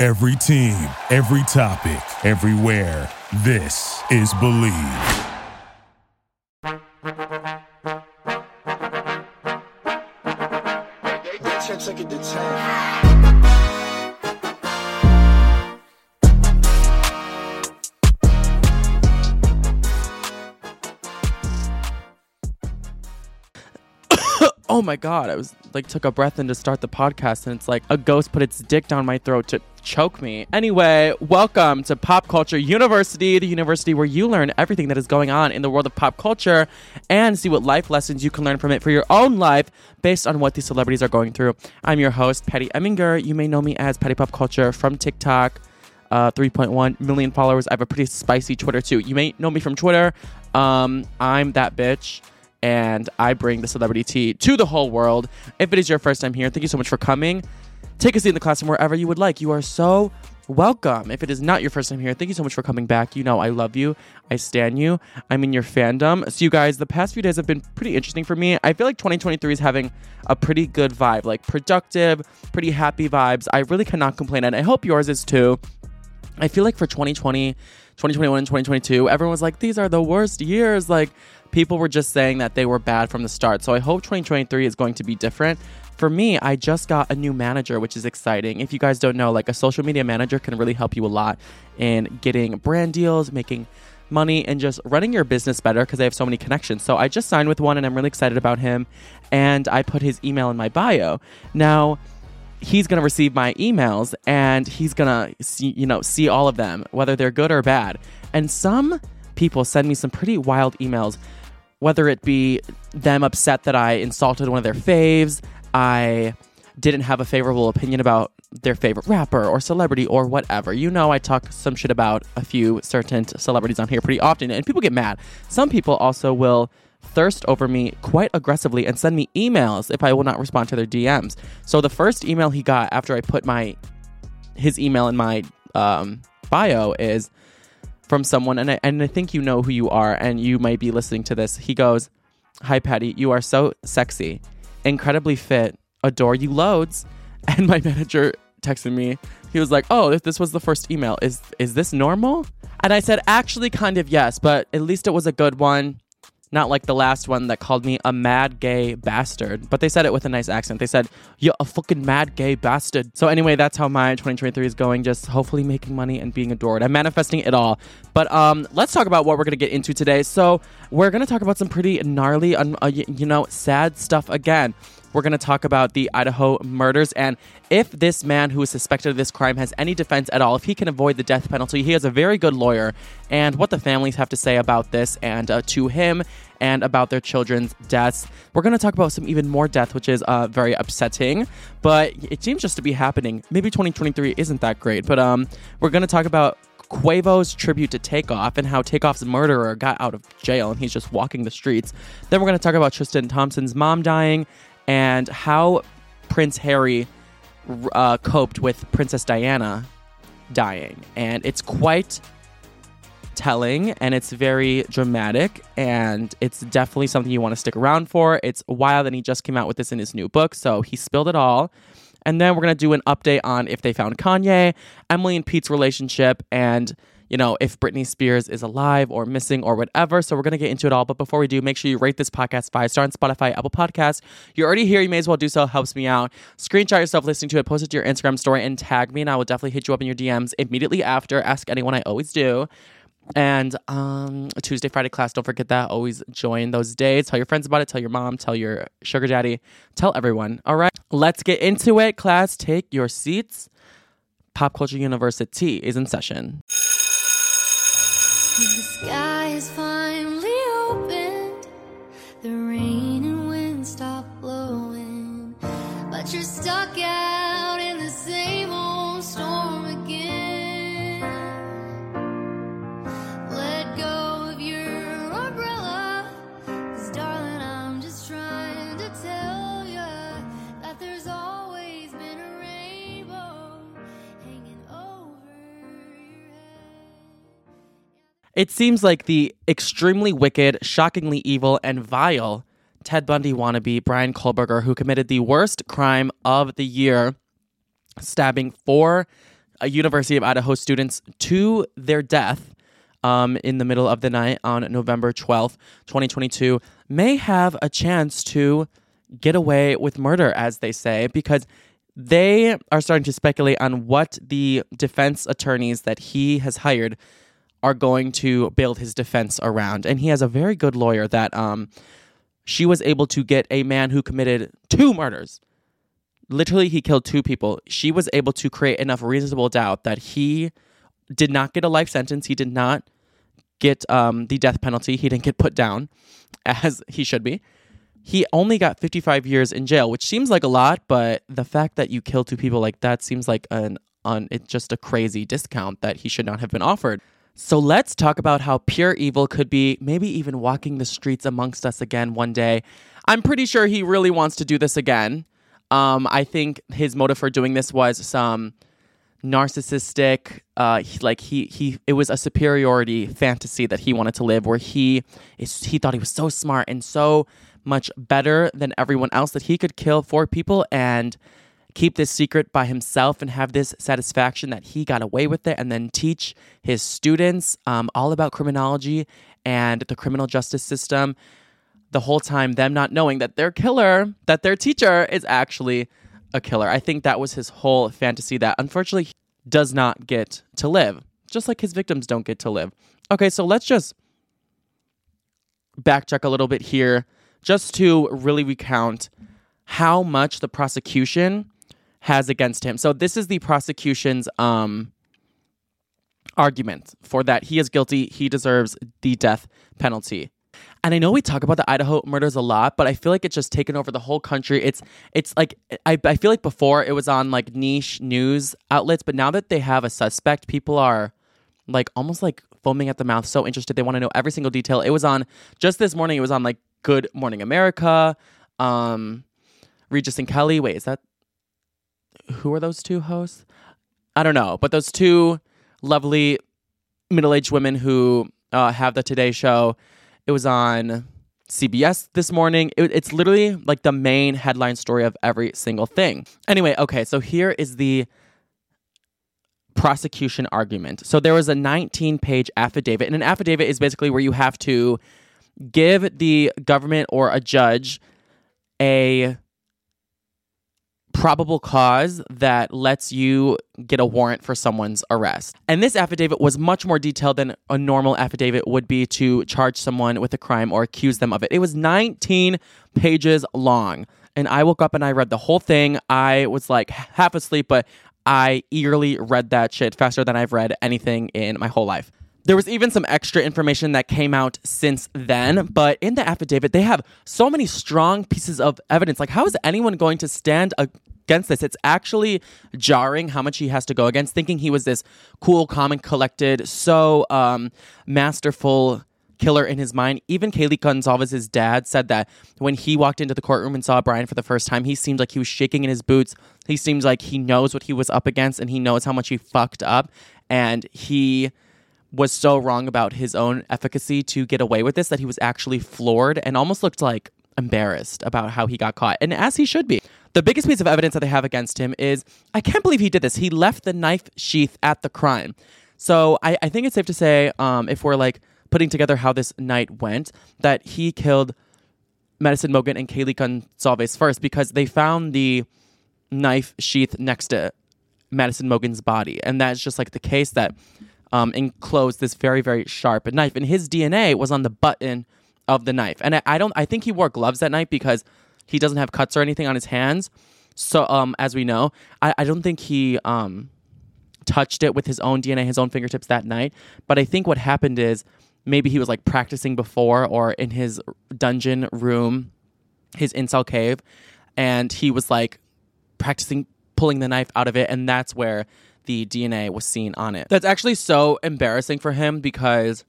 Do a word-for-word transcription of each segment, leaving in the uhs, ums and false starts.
Every team, every topic, everywhere. This is Believe. Oh my god, I was like took a breath in to start the podcast and it's like a ghost put its dick down my throat to choke me. Anyway, welcome to Pop Culture University, the university where you learn everything that is going on in the world of pop culture and see what life lessons you can learn from it for your own life based on what these celebrities are going through. I'm your host, Patty Eminger. You may know me as Patty Pop Culture from TikTok. Uh, three point one million followers. I have a pretty spicy Twitter too. You may know me from Twitter. Um, I'm that bitch. And I bring the celebrity tea to the whole world. If it is your first time here, thank you so much for coming. Take a seat in the classroom wherever you would like. You are so welcome. If it is not your first time here, thank you so much for coming back. You know I love you. I stan you. I'm in your fandom. So you guys, the past few days have been pretty interesting for me. I feel like twenty twenty-three is having a pretty good vibe, like productive, pretty happy vibes. I really cannot complain, and I hope yours is too. I feel like for twenty twenty, twenty twenty-one, and twenty twenty-two, everyone was like, these are the worst years. Like, people were just saying that they were bad from the start. So I hope twenty twenty-three is going to be different. For me, I just got a new manager, which is exciting. If you guys don't know, like a social media manager can really help you a lot in getting brand deals, making money, and just running your business better because they have so many connections. So I just signed with one and I'm really excited about him. And I put his email in my bio. Now, he's going to receive my emails and he's going to see, you know, see all of them, whether they're good or bad. And some people send me some pretty wild emails, whether it be them upset that I insulted one of their faves, I didn't have a favorable opinion about their favorite rapper or celebrity or whatever. You know, I talk some shit about a few certain celebrities on here pretty often and people get mad. Some people also will thirst over me quite aggressively and send me emails if I will not respond to their D Ms. So the first email he got after I put my his email in my um, bio is from someone, and I, and I think you know who you are, and you might be listening to this. He goes, "Hi, Patty, you are so sexy, incredibly fit, adore you loads." And my manager texted me. He was like, "Oh, if this was the first email, is is this normal?" And I said, "Actually, kind of yes, but at least it was a good one. Not like the last one that called me a mad gay bastard." But they said it with a nice accent. They said, "You're a fucking mad gay bastard." So anyway, that's how my twenty twenty-three is going. Just hopefully making money and being adored. I'm manifesting it all. But um, let's talk about what we're going to get into today. So we're going to talk about some pretty gnarly, uh, you know, sad stuff again. We're going to talk about the Idaho murders and if this man who is suspected of this crime has any defense at all, if he can avoid the death penalty. He has a very good lawyer, and what the families have to say about this and uh, to him and about their children's deaths. We're going to talk about some even more death, which is uh, very upsetting, but it seems just to be happening. Maybe twenty twenty-three isn't that great, but um, we're going to talk about Quavo's tribute to Takeoff and how Takeoff's murderer got out of jail and he's just walking the streets. Then we're going to talk about Tristan Thompson's mom dying and how Prince Harry uh, coped with Princess Diana dying. And it's quite telling and it's very dramatic and it's definitely something you want to stick around for. It's wild and he just came out with this in his new book, so he spilled it all. And then we're going to do an update on if they found Kanye, Emily and Pete's relationship, and you know, if Britney Spears is alive or missing or whatever. So we're going to get into it all. But before we do, make sure you rate this podcast five star on Spotify, Apple Podcasts. You're already here. You may as well do so. It helps me out. Screenshot yourself listening to it, post it to your Instagram story, and tag me. And I will definitely hit you up in your D Ms immediately after. Ask anyone. I always do. And um, Tuesday, Friday class. Don't forget that. Always join those days. Tell your friends about it. Tell your mom. Tell your sugar daddy. Tell everyone. All right. Let's get into it. Class, take your seats. Pop Culture University is in session. The sky is finally opened, the rain and wind stop blowing, but you're stuck out in the same old storm again. Let go of your umbrella, 'cause darling, I'm just trying to tell you that there's always been a rainbow hanging over your head. It seems like the extremely wicked, shockingly evil, and vile Ted Bundy wannabe Bryan Kohberger, who committed the worst crime of the year, stabbing four a University of Idaho students to their death um, in the middle of the night on November twelfth, twenty twenty-two, may have a chance to get away with murder, as they say, because they are starting to speculate on what the defense attorneys that he has hired are going to build his defense around. And he has a very good lawyer that um, she was able to get a man who committed two murders. Literally, he killed two people. She was able to create enough reasonable doubt that he did not get a life sentence. He did not get um, the death penalty. He didn't get put down, as he should be. He only got fifty-five years in jail, which seems like a lot, but the fact that you kill two people like that seems like an un, it's just a crazy discount that he should not have been offered. So let's talk about how pure evil could be maybe even walking the streets amongst us again one day. I'm pretty sure he really wants to do this again. Um, I think his motive for doing this was some narcissistic, uh, he, like he he. It was a superiority fantasy that he wanted to live, where he is he thought he was so smart and so much better than everyone else that he could kill four people and keep this secret by himself and have this satisfaction that he got away with it, and then teach his students um, all about criminology and the criminal justice system, the whole time them not knowing that their killer, that their teacher is actually a killer. I think that was his whole fantasy that unfortunately he does not get to live, just like his victims don't get to live. Okay, so let's just backtrack a little bit here just to really recount how much the prosecution has against him. So this is the prosecution's um, argument for that he is guilty, he deserves the death penalty. And I know we talk about the Idaho murders a lot, but I feel like it's just taken over the whole country. It's it's like, I, I feel like before it was on like niche news outlets, but now that they have a suspect, people are like almost like foaming at the mouth, so interested. They want to know every single detail. It was on, just this morning, it was on like Good Morning America, um, Regis and Kelly. Wait, is that, who are those two hosts? I don't know, but those two lovely middle-aged women who uh, have the Today Show. It was on C B S this morning. It, it's literally like the main headline story of every single thing. Anyway, okay, so here is the prosecution argument. So there was a nineteen-page affidavit, and an affidavit is basically where you have to give the government or a judge a probable cause that lets you get a warrant for someone's arrest. And this affidavit was much more detailed than a normal affidavit would be to charge someone with a crime or accuse them of it. It was nineteen pages long. And I woke up and I read the whole thing. I was like half asleep, but I eagerly read that shit faster than I've read anything in my whole life. There was even some extra information that came out since then, but in the affidavit, they have so many strong pieces of evidence. Like, how is anyone going to stand against this? It's actually jarring how much he has to go against, thinking he was this cool, calm, and collected, so um, masterful killer in his mind. Even Kaylee Gonzalez's dad said that when he walked into the courtroom and saw Brian for the first time, he seemed like he was shaking in his boots. He seems like he knows what he was up against, and he knows how much he fucked up, and he was so wrong about his own efficacy to get away with this that he was actually floored and almost looked like embarrassed about how he got caught, and as he should be. The biggest piece of evidence that they have against him is, I can't believe he did this. He left the knife sheath at the crime. So I, I think it's safe to say, um, if we're like putting together how this night went, that he killed Madison Mogen and Kaylee Gonzalez first, because they found the knife sheath next to Madison Mogen's body, and that's just like the case that Um, enclosed this very, very sharp knife, and his D N A was on the button of the knife. And I, I don't, I think he wore gloves that night because he doesn't have cuts or anything on his hands. So, um, as we know, I, I don't think he um touched it with his own D N A, his own fingertips that night. But I think what happened is maybe he was like practicing before or in his dungeon room, his incel cave, and he was like practicing pulling the knife out of it, and that's where the D N A was seen on it. That's actually so embarrassing for him because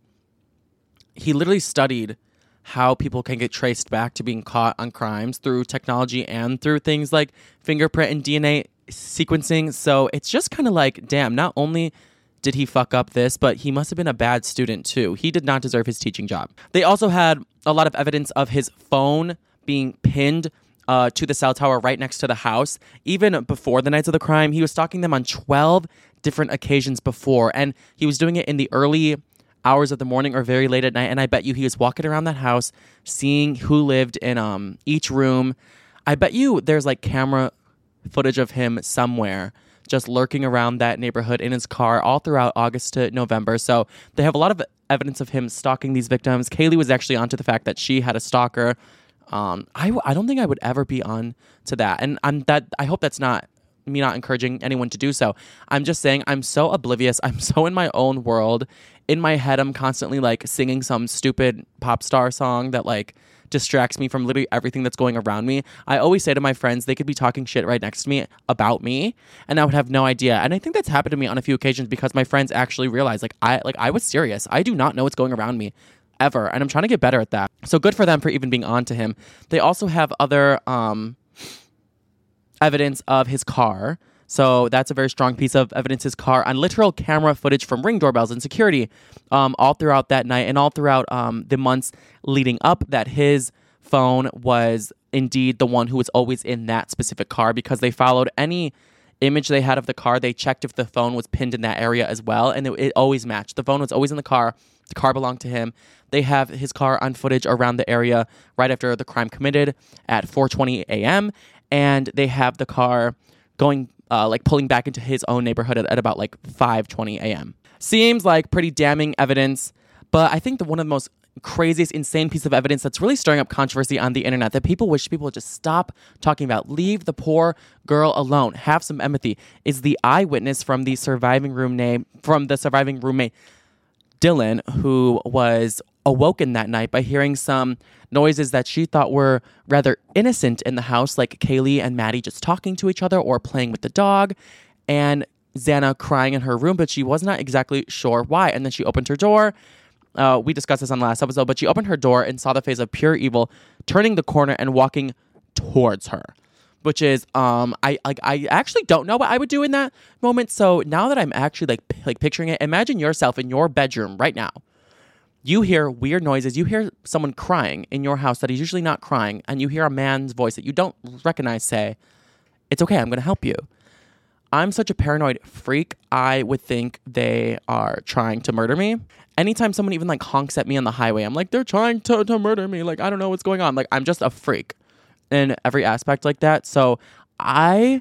he literally studied how people can get traced back to being caught on crimes through technology and through things like fingerprint and D N A sequencing. So it's just kind of like, damn, not only did he fuck up this, but he must have been a bad student too. He did not deserve his teaching job. They also had a lot of evidence of his phone being pinned uh, to the cell tower right next to the house. Even before the nights of the crime, he was stalking them on twelve different occasions before. And he was doing it in the early hours of the morning or very late at night. And I bet you he was walking around that house, seeing who lived in um each room. I bet you there's like camera footage of him somewhere just lurking around that neighborhood in his car all throughout August to November. So they have a lot of evidence of him stalking these victims. Kaylee was actually onto the fact that she had a stalker. Um, I, I don't think I would ever be on to that. And I'm that I hope that's not me not encouraging anyone to do so. I'm just saying I'm so oblivious. I'm so in my own world. In my head, I'm constantly like singing some stupid pop star song that like distracts me from literally everything that's going around me. I always say to my friends, they could be talking shit right next to me about me and I would have no idea. And I think that's happened to me on a few occasions because my friends actually realize like I like I was serious. I do not know what's going around me ever. And I'm trying to get better at that. So good for them for even being on to him. They also have other um, evidence of his car. So that's a very strong piece of evidence, his car, on literal camera footage from Ring doorbells and security um, all throughout that night and all throughout um, the months leading up, that his phone was indeed the one who was always in that specific car, because they followed any image they had of the car. They checked if the phone was pinned in that area as well, and it, it always matched. The phone was always in the car. The car belonged to him. They have his car on footage around the area right after the crime committed at four twenty a.m., and they have the car going Uh, like pulling back into his own neighborhood at, at about like five twenty a.m. Seems like pretty damning evidence, but I think that one of the most craziest, insane piece of evidence that's really stirring up controversy on the internet that people wish people would just stop talking about, leave the poor girl alone, have some empathy, is the eyewitness from the surviving room name from the surviving roommate, Dylan, who was awoken that night by hearing some noises that she thought were rather innocent in the house, like Kaylee and Maddie just talking to each other or playing with the dog, and Xana crying in her room, but she was not exactly sure why. And then she opened her door. Uh, we discussed this on the last episode, but she opened her door and saw the face of pure evil turning the corner and walking towards her, which is um I like I actually don't know what I would do in that moment. So now that I'm actually like p- like picturing it, imagine yourself in your bedroom right now. You hear weird noises. You hear someone crying in your house that is usually not crying, and you hear a man's voice that you don't recognize say, "It's okay, I'm going to help you." I'm such a paranoid freak. I would think they are trying to murder me. Anytime someone even like honks at me on the highway, I'm like, they're trying to, to murder me. Like, I don't know what's going on. Like, I'm just a freak in every aspect like that. So I,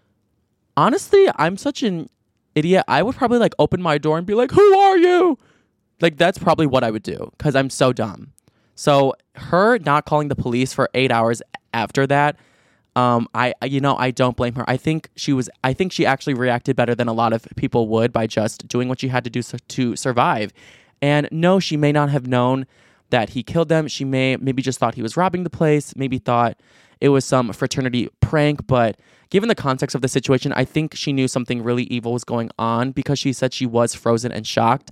honestly, I'm such an idiot. I would probably like open my door and be like, who are you? Like, that's probably what I would do because I'm so dumb. So her not calling the police for eight hours after that, um, I, you know, I don't blame her. I think she was, I think she actually reacted better than a lot of people would by just doing what she had to do so, to survive. And no, she may not have known that he killed them. She may maybe just thought he was robbing the place, maybe thought it was some fraternity prank. But given the context of the situation, I think she knew something really evil was going on because she said she was frozen and shocked.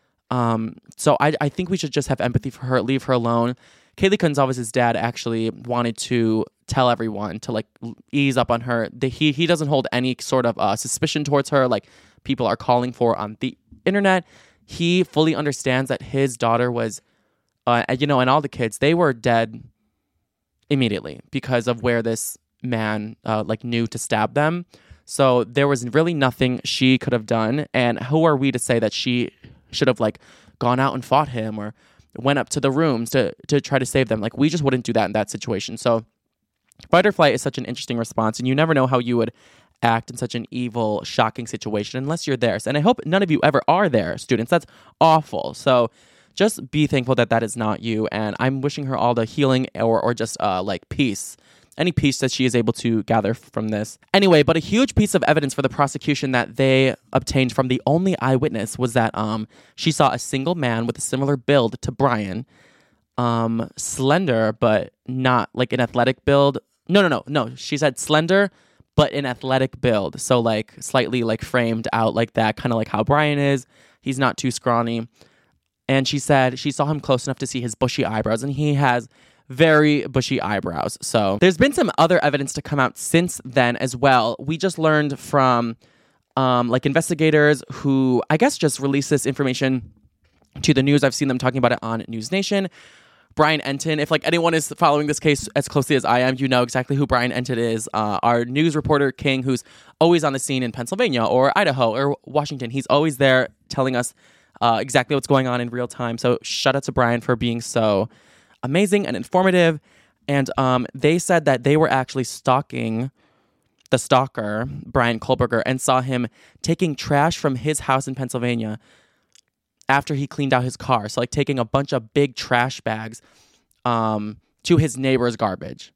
Um, so I, I think we should just have empathy for her, leave her alone. Kaylee Gonzalez's dad actually wanted to tell everyone to like ease up on her. The, he he doesn't hold any sort of uh, suspicion towards her, like people are calling for on the internet. He fully understands that his daughter was, uh, you know, and all the kids, they were dead immediately because of where this man uh, like knew to stab them. So there was really nothing she could have done. And who are we to say that she should have like gone out and fought him or went up to the rooms to to try to save them? Like, we just wouldn't do that in that situation. So fight or flight is such an interesting response, and you never know how you would act in such an evil, shocking situation unless you're there. And I hope none of you ever are there, students. That's awful. So just be thankful that that is not you, and I'm wishing her all the healing or or just uh like peace. Any peace that she is able to gather from this. Anyway, but a huge piece of evidence for the prosecution that they obtained from the only eyewitness was that um she saw a single man with a similar build to Brian, um slender but not like an athletic build. No, no, no, no. She said slender but an athletic build, so like slightly like framed out like that, kind of like how Brian is. He's not too scrawny. And she said she saw him close enough to see his bushy eyebrows, and he has very bushy eyebrows. So there's been some other evidence to come out since then as well. We just learned from um, like investigators who I guess just released this information to the news. I've seen them talking about it on News Nation. Brian Entin. If like anyone is following this case as closely as I am, you know exactly who Brian Entin is. Uh, our news reporter king, who's always on the scene in Pennsylvania or Idaho or Washington. He's always there telling us uh, exactly what's going on in real time. So shout out to Brian for being so amazing and informative. And um, they said that they were actually stalking the stalker, Brian Kohlberger, and saw him taking trash from his house in Pennsylvania after he cleaned out his car. So like taking a bunch of big trash bags um, to his neighbor's garbage.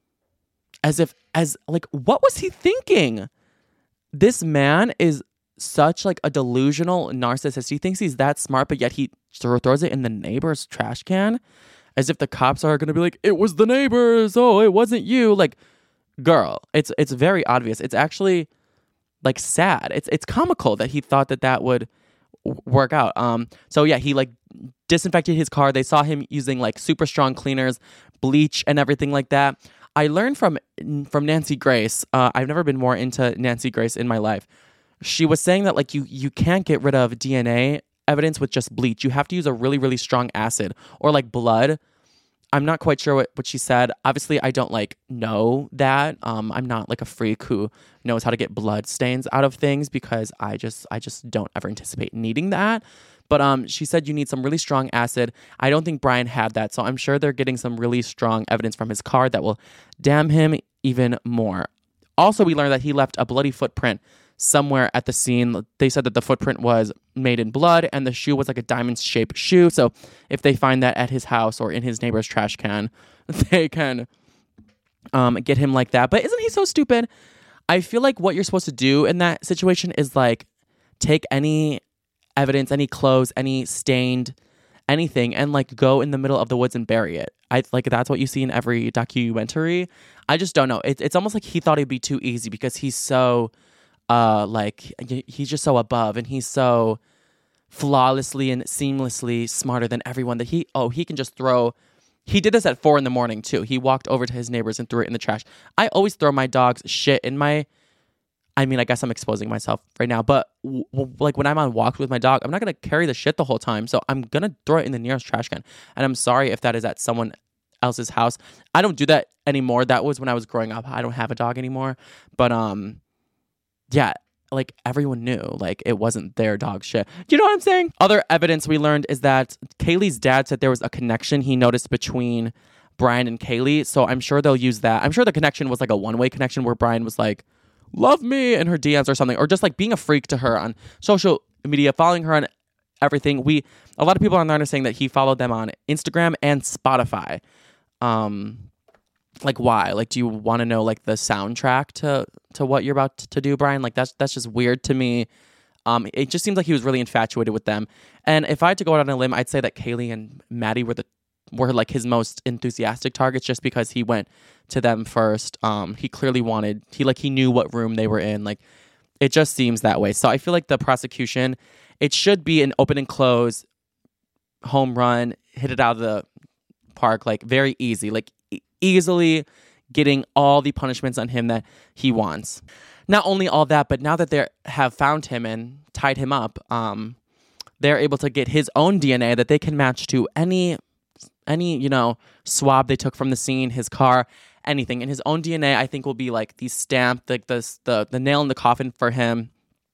As if, as like, what was he thinking? This man is such like a delusional narcissist. He thinks he's that smart, but yet he throws it in the neighbor's trash can. As if the cops are going to be like, it was the neighbors. Oh, it wasn't you. Like, girl, it's it's very obvious. It's actually like sad. It's it's comical that he thought that that would w- work out. Um. So yeah, he like disinfected his car. They saw him using like super strong cleaners, bleach, and everything like that. I learned from from Nancy Grace. Uh, I've never been more into Nancy Grace in my life. She was saying that like you you can't get rid of D N A evidence with just bleach. You have to use a really, really strong acid or like blood. I'm not quite sure what, what she said. Obviously, I don't like know that. Um, I'm not like a freak who knows how to get blood stains out of things because I just I just don't ever anticipate needing that. But um, she said you need some really strong acid. I don't think Brian had that, so I'm sure they're getting some really strong evidence from his car that will damn him even more. Also, we learned that he left a bloody footprint somewhere at the scene. They said that the footprint was made in blood and the shoe was like a diamond-shaped shoe. So if they find that at his house or in his neighbor's trash can, they can um, get him like that. But isn't he so stupid? I feel like what you're supposed to do in that situation is like take any evidence, any clothes, any stained anything, and like go in the middle of the woods and bury it. I like that's what you see in every documentary. I just don't know. It, it's almost like he thought it'd be too easy because he's so Uh, like he's just so above and he's so flawlessly and seamlessly smarter than everyone that he, oh, he can just throw. He did this at four in the morning too. He walked over to his neighbors and threw it in the trash. I always throw my dog's shit in my, I mean, I guess I'm exposing myself right now, but w- w- like when I'm on walks with my dog, I'm not going to carry the shit the whole time. So I'm going to throw it in the nearest trash can. And I'm sorry if that is at someone else's house. I don't do that anymore. That was when I was growing up. I don't have a dog anymore, but, um, yeah, like everyone knew, like it wasn't their dog shit. Do you know what I'm saying? Other evidence we learned is that Kaylee's dad said there was a connection he noticed between Brian and Kaylee. So I'm sure they'll use that. I'm sure the connection was like a one-way connection where Brian was like, love me in her D Ms or something, or just like being a freak to her on social media, following her on everything. We, a lot of people online are saying that he followed them on Instagram and Spotify. Um, Like why? Like, do you want to know like the soundtrack to to what you're about to do, Brian? Like that's that's just weird to me. Um, it just seems like he was really infatuated with them. And if I had to go out on a limb, I'd say that Kaylee and Maddie were the were like his most enthusiastic targets, just because he went to them first. Um, he clearly wanted he like he knew what room they were in. Like it just seems that way. So I feel like the prosecution, it should be an open and close, home run, hit it out of the park, like very easy, like. Easily getting all the punishments on him that he wants. Not only all that, but now that they have found him and tied him up, um, they're able to get his own D N A that they can match to any, any you know, swab they took from the scene, his car, anything. And his own D N A, I think, will be like the stamp, like the the the nail in the coffin for him.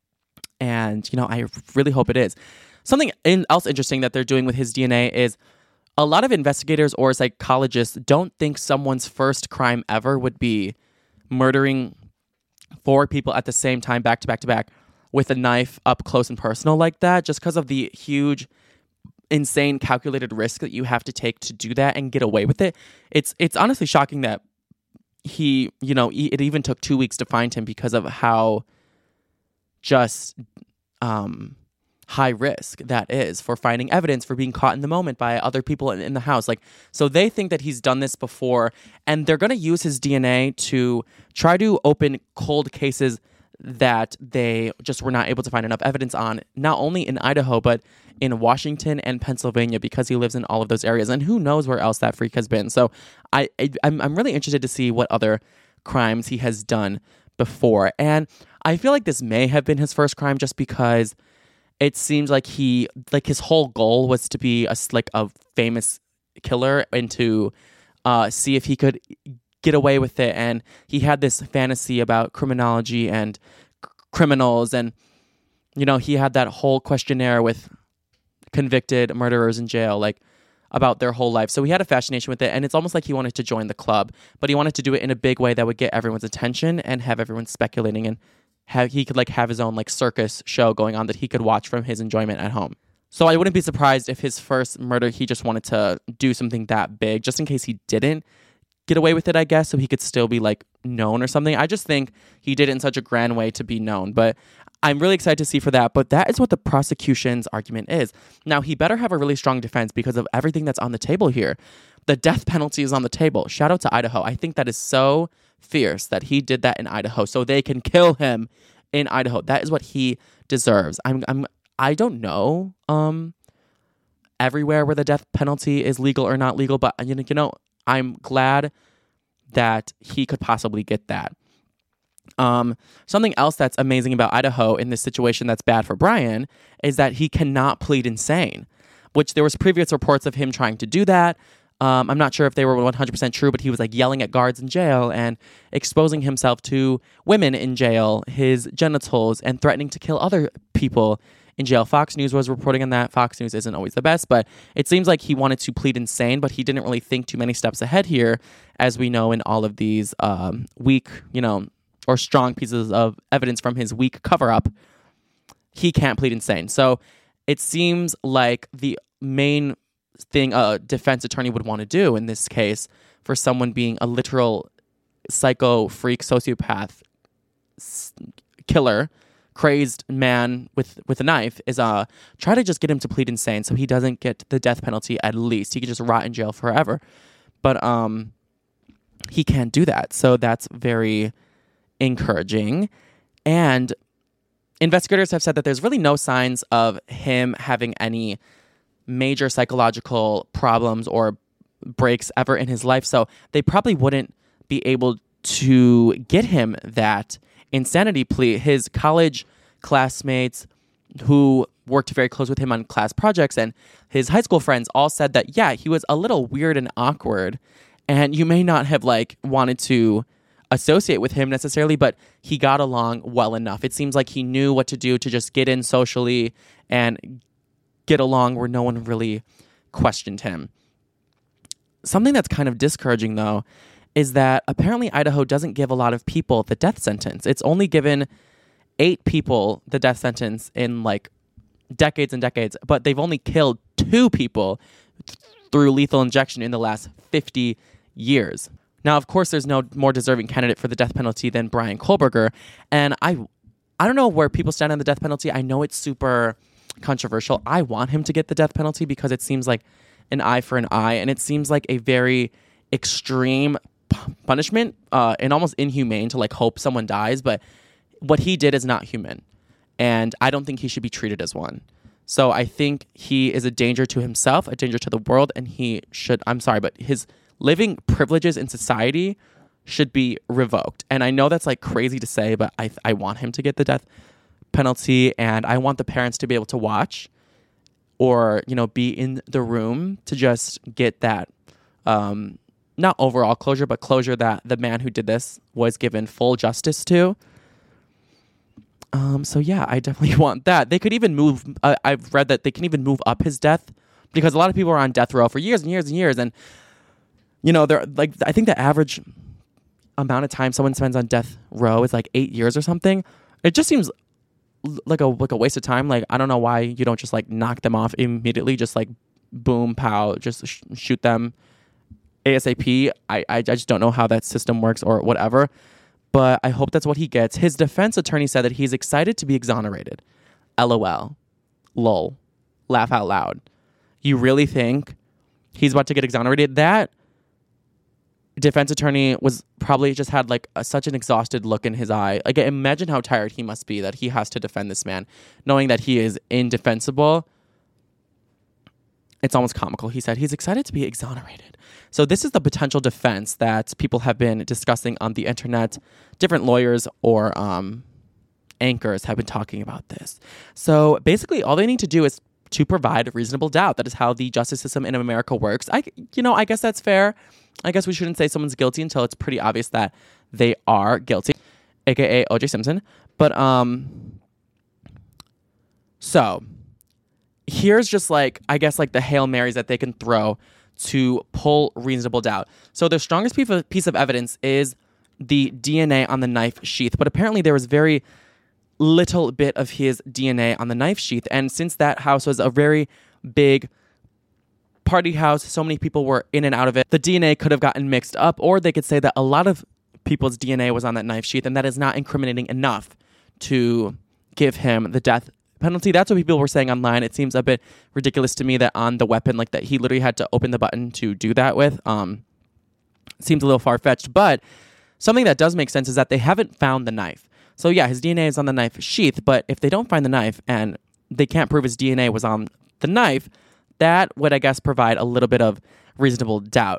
And you know, I really hope it is. Something else interesting that they're doing with his D N A is, a lot of investigators or psychologists don't think someone's first crime ever would be murdering four people at the same time, back to back to back, with a knife up close and personal like that, just because of the huge, insane, calculated risk that you have to take to do that and get away with it. It's it's honestly shocking that he, you know, it even took two weeks to find him because of how just... um. high risk that is for finding evidence, for being caught in the moment by other people in, in the house. Like, so they think that he's done this before, and they're going to use his D N A to try to open cold cases that they just were not able to find enough evidence on, not only in Idaho, but in Washington and Pennsylvania, because he lives in all of those areas, and who knows where else that freak has been. So I, I I'm, I'm really interested to see what other crimes he has done before. And I feel like this may have been his first crime, just because it seems like he, like his whole goal was to be a like a famous killer and to uh, see if he could get away with it. And he had this fantasy about criminology and c- criminals. And, you know, he had that whole questionnaire with convicted murderers in jail, like about their whole life. So he had a fascination with it. And it's almost like he wanted to join the club, but he wanted to do it in a big way that would get everyone's attention and have everyone speculating, and have, he could like have his own like circus show going on that he could watch from his enjoyment at home. So I wouldn't be surprised if his first murder, he just wanted to do something that big, just in case he didn't get away with it, I guess, so he could still be like known or something. I just think he did it in such a grand way to be known, but I'm really excited to see for that. But that is what the prosecution's argument is. Now, he better have a really strong defense because of everything that's on the table here. The death penalty is on the table. Shout out to Idaho. I think that is so fierce that he did that in Idaho so they can kill him in Idaho. That is what he deserves. I'm I'm I don't know um everywhere where the death penalty is legal or not legal, but you know, you know I'm glad that he could possibly get that. Um, something else that's amazing about Idaho in this situation that's bad for Brian is that he cannot plead insane, which there was previous reports of him trying to do that. Um, I'm not sure if they were one hundred percent true, but he was like yelling at guards in jail and exposing himself to women in jail, his genitals, and threatening to kill other people in jail. Fox News was reporting on that. Fox News isn't always the best, but it seems like he wanted to plead insane, but he didn't really think too many steps ahead here, as we know in all of these um, weak, you know, or strong pieces of evidence from his weak cover-up. He can't plead insane. So it seems like the main thing a defense attorney would want to do in this case for someone being a literal psycho freak, sociopath, s- killer, crazed man with, with a knife is uh try to just get him to plead insane so he doesn't get the death penalty at least. He could just rot in jail forever. But um, he can't do that. So that's very encouraging. And investigators have said that there's really no signs of him having any major psychological problems or breaks ever in his life. So they probably wouldn't be able to get him that insanity plea. His college classmates who worked very close with him on class projects and his high school friends all said that, yeah, he was a little weird and awkward, and you may not have like wanted to associate with him necessarily, but he got along well enough. It seems like he knew what to do to just get in socially and get along where no one really questioned him. Something that's kind of discouraging, though, is that apparently Idaho doesn't give a lot of people the death sentence. It's only given eight people the death sentence in like decades and decades, but they've only killed two people th- through lethal injection in the last fifty years. Now, of course, there's no more deserving candidate for the death penalty than Bryan Kohberger, and I, I don't know where people stand on the death penalty. I know it's super controversial. I want him to get the death penalty because it seems like an eye for an eye, and it seems like a very extreme p- punishment uh, and almost inhumane to like hope someone dies, but what he did is not human, and I don't think he should be treated as one. So I think he is a danger to himself, a danger to the world, and he should, I'm sorry, but his living privileges in society should be revoked. And I know that's like crazy to say, but I I want him to get the death penalty, and I want the parents to be able to watch or, you know, be in the room to just get that, um, not overall closure, but closure that the man who did this was given full justice to. Um, so yeah, I definitely want that. They could even move, uh, I've read that they can even move up his death because a lot of people are on death row for years and years and years. And, you know, they're like, I think the average amount of time someone spends on death row is like eight years or something. It just seems like a like a waste of time. Like, I don't know why you don't just like knock them off immediately. Just like boom, pow, just sh- shoot them ASAP. I, I I just don't know how that system works or whatever. But I hope that's what he gets. His defense attorney said that he's excited to be exonerated. LOL. Lol. Laugh out loud. You really think he's about to get exonerated? That defense attorney was probably just had like a, such an exhausted look in his eye. Like, imagine how tired he must be that he has to defend this man, knowing that he is indefensible. It's almost comical. He said he's excited to be exonerated. So this is the potential defense that people have been discussing on the internet. Different lawyers or um, anchors have been talking about this. So basically all they need to do is to provide reasonable doubt. That is how the justice system in America works. I, you know, I guess that's fair. I guess we shouldn't say someone's guilty until it's pretty obvious that they are guilty, aka O J Simpson. But um, so here's just like, I guess like the Hail Marys that they can throw to pull reasonable doubt. So the strongest piece of, piece of evidence is the D N A on the knife sheath, but apparently there was very little bit of his D N A on the knife sheath. And since that house was a very big party house, so many people were in and out of it, the D N A could have gotten mixed up, or they could say that a lot of people's D N A was on that knife sheath, and that is not incriminating enough to give him the death penalty. That's what people were saying online. It seems a bit ridiculous to me that on the weapon, like that he literally had to open the button to do that with. Um, seems a little far-fetched, but something that does make sense is that they haven't found the knife. So yeah, his D N A is on the knife sheath, but if they don't find the knife and they can't prove his D N A was on the knife, that would, I guess, provide a little bit of reasonable doubt.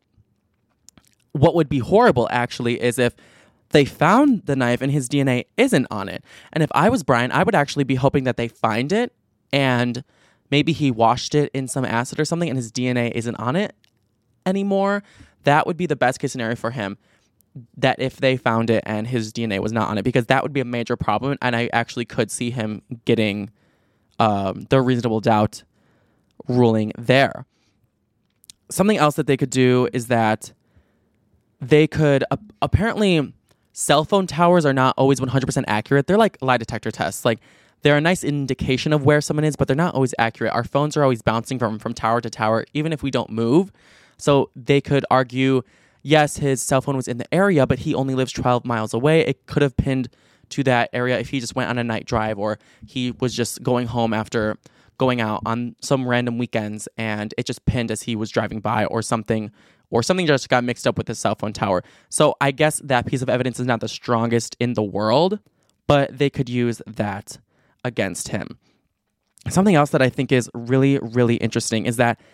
What would be horrible, actually, is if they found the knife and his D N A isn't on it. And if I was Brian, I would actually be hoping that they find it and maybe he washed it in some acid or something and his D N A isn't on it anymore. That would be the best case scenario for him, that if they found it and his D N A was not on it, because that would be a major problem. And I actually could see him getting um, the reasonable doubt ruling there. Something else that they could do is that they could uh, apparently cell phone towers are not always one hundred percent accurate. They're like lie detector tests. Like they're a nice indication of where someone is, but they're not always accurate. Our phones are always bouncing from, from tower to tower, even if we don't move. So they could argue, yes, his cell phone was in the area, but he only lives twelve miles away. It could have pinned to that area if he just went on a night drive, or he was just going home after going out on some random weekends and it just pinned as he was driving by, or something, or something just got mixed up with his cell phone tower. So I guess that piece of evidence is not the strongest in the world, but they could use that against him. Something else that I think is really, really interesting is that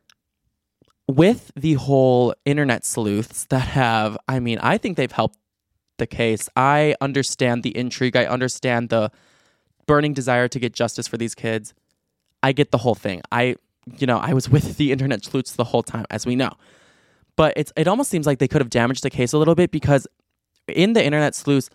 with the whole internet sleuths that have, I mean, I think they've helped the case. I understand the intrigue. I understand the burning desire to get justice for these kids. I get the whole thing. I, you know, I was with the internet sleuths the whole time, as we know. But it's it almost seems like they could have damaged the case a little bit, because in the internet sleuths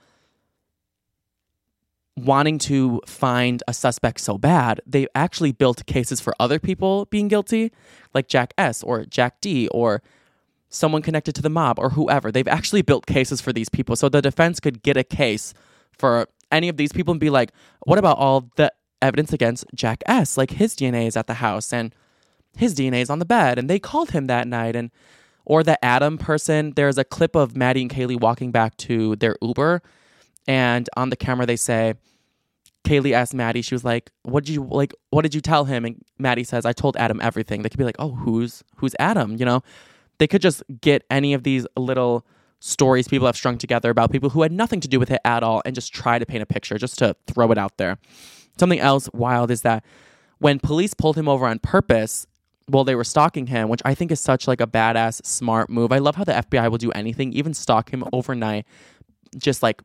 wanting to find a suspect so bad, they actually built cases for other people being guilty, like Jack S. or Jack D. or someone connected to the mob or whoever. They've actually built cases for these people. So the defense could get a case for any of these people and be like, what about all the evidence against Jack S? Like his D N A is at the house and his D N A is on the bed and they called him that night. And or the Adam person, there's a clip of Maddie and Kaylee walking back to their Uber, and on the camera they say, Kaylee asked Maddie, she was like, what did you like what did you tell him? And Maddie says, I told Adam everything. They could be like, oh, who's who's Adam? You know? They could just get any of these little stories people have strung together about people who had nothing to do with it at all and just try to paint a picture, just to throw it out there. Something else wild is that when police pulled him over on purpose, well, they were stalking him, which I think is such like a badass, smart move. I love how the F B I will do anything, even stalk him overnight, just like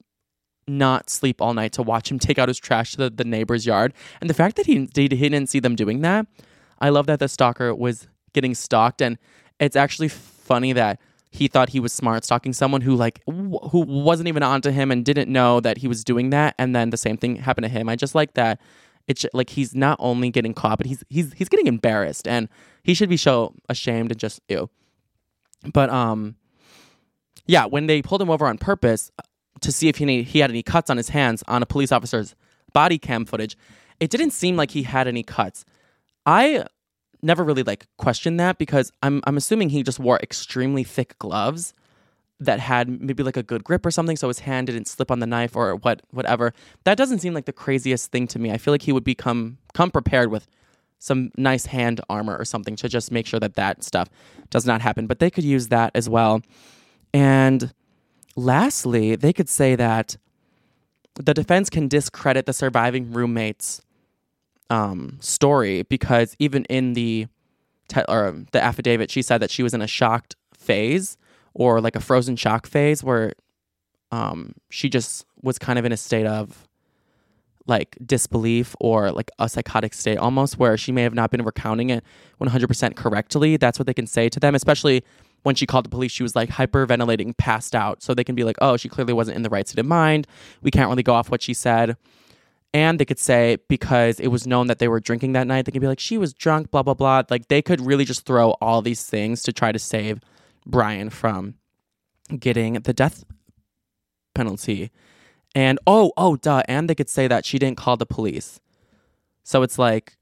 not sleep all night to watch him take out his trash to the, the neighbor's yard. And the fact that he, he didn't see them doing that, I love that the stalker was getting stalked. And it's actually funny that he thought he was smart stalking someone who like w- who wasn't even onto him and didn't know that he was doing that. And then the same thing happened to him. I just like that. It's like he's not only getting caught, but he's he's he's getting embarrassed, and he should be so ashamed and just ew. But um, yeah, when they pulled him over on purpose to see if he he had any cuts on his hands on a police officer's body cam footage, it didn't seem like he had any cuts. I never really like questioned that, because I'm I'm assuming he just wore extremely thick gloves that had maybe like a good grip or something, so his hand didn't slip on the knife or what whatever. That doesn't seem like the craziest thing to me. I feel like he would become come prepared with some nice hand armor or something to just make sure that that stuff does not happen. But they could use that as well. And lastly, they could say that the defense can discredit the surviving roommate's um, story, because even in the te- or the affidavit, she said that she was in a shocked phase, or like a frozen shock phase, where um, she just was kind of in a state of like disbelief or like a psychotic state almost, where she may have not been recounting it one hundred percent correctly. That's what they can say to them, especially when she called the police. She was like hyperventilating, passed out. So they can be like, oh, she clearly wasn't in the right state of mind. We can't really go off what she said. And they could say, because it was known that they were drinking that night, they could be like, she was drunk, blah, blah, blah. Like they could really just throw all these things to try to save Brian from getting the death penalty. And oh, oh, duh. And they could say that she didn't call the police. So it's like,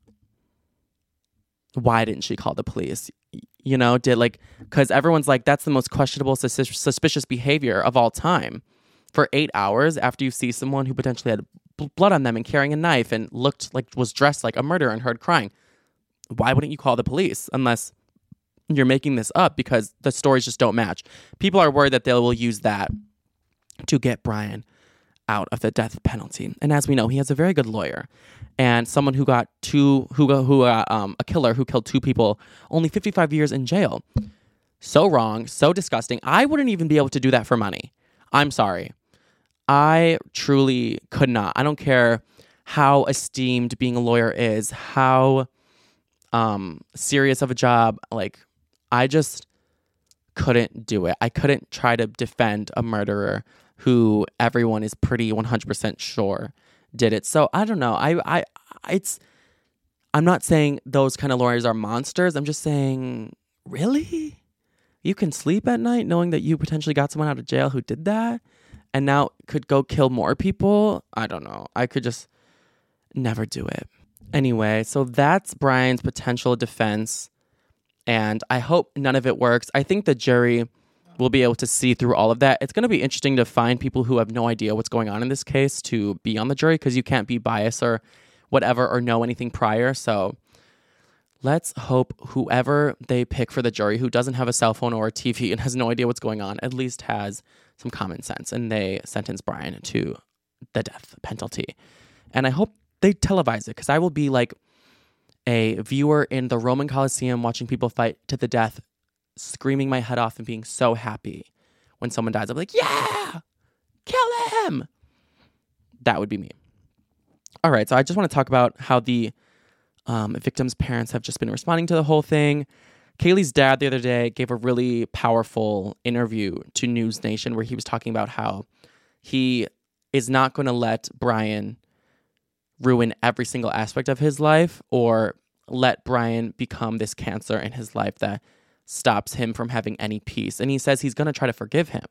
why didn't she call the police? You know, did like, because everyone's like, that's the most questionable, sus- suspicious behavior of all time. For eight hours after you see someone who potentially had b- blood on them and carrying a knife and looked like was dressed like a murderer and heard crying, why wouldn't you call the police unless you're making this up because the stories just don't match? People are worried that they will use that to get Brian out of the death penalty. And as we know, he has a very good lawyer and someone who got two, who got, who uh, um, a killer who killed two people, only fifty-five years in jail. So wrong, so disgusting. I wouldn't even be able to do that for money. I'm sorry. I truly could not. I don't care how esteemed being a lawyer is, how um, serious of a job. Like, I just couldn't do it. I couldn't try to defend a murderer who everyone is pretty one hundred percent sure did it. So I don't know. I, I, it's, I'm not saying those kind of lawyers are monsters. I'm just saying, really? You can sleep at night knowing that you potentially got someone out of jail who did that and now could go kill more people? I don't know. I could just never do it. Anyway, so that's Brian's potential defense. And I hope none of it works. I think the jury will be able to see through all of that. It's going to be interesting to find people who have no idea what's going on in this case to be on the jury because you can't be biased or whatever or know anything prior. So let's hope whoever they pick for the jury who doesn't have a cell phone or a T V and has no idea what's going on at least has some common sense and they sentence Brian to the death penalty. And I hope they televise it because I will be like a viewer in the Roman Coliseum watching people fight to the death, screaming my head off and being so happy when someone dies. I'm like, yeah, kill him. That would be me. All right, so I just want to talk about how the um, victims' parents have just been responding to the whole thing. Kaylee's dad the other day gave a really powerful interview to News Nation where he was talking about how he is not going to let Brian ruin every single aspect of his life or let Brian become this cancer in his life that stops him from having any peace. And he says he's going to try to forgive him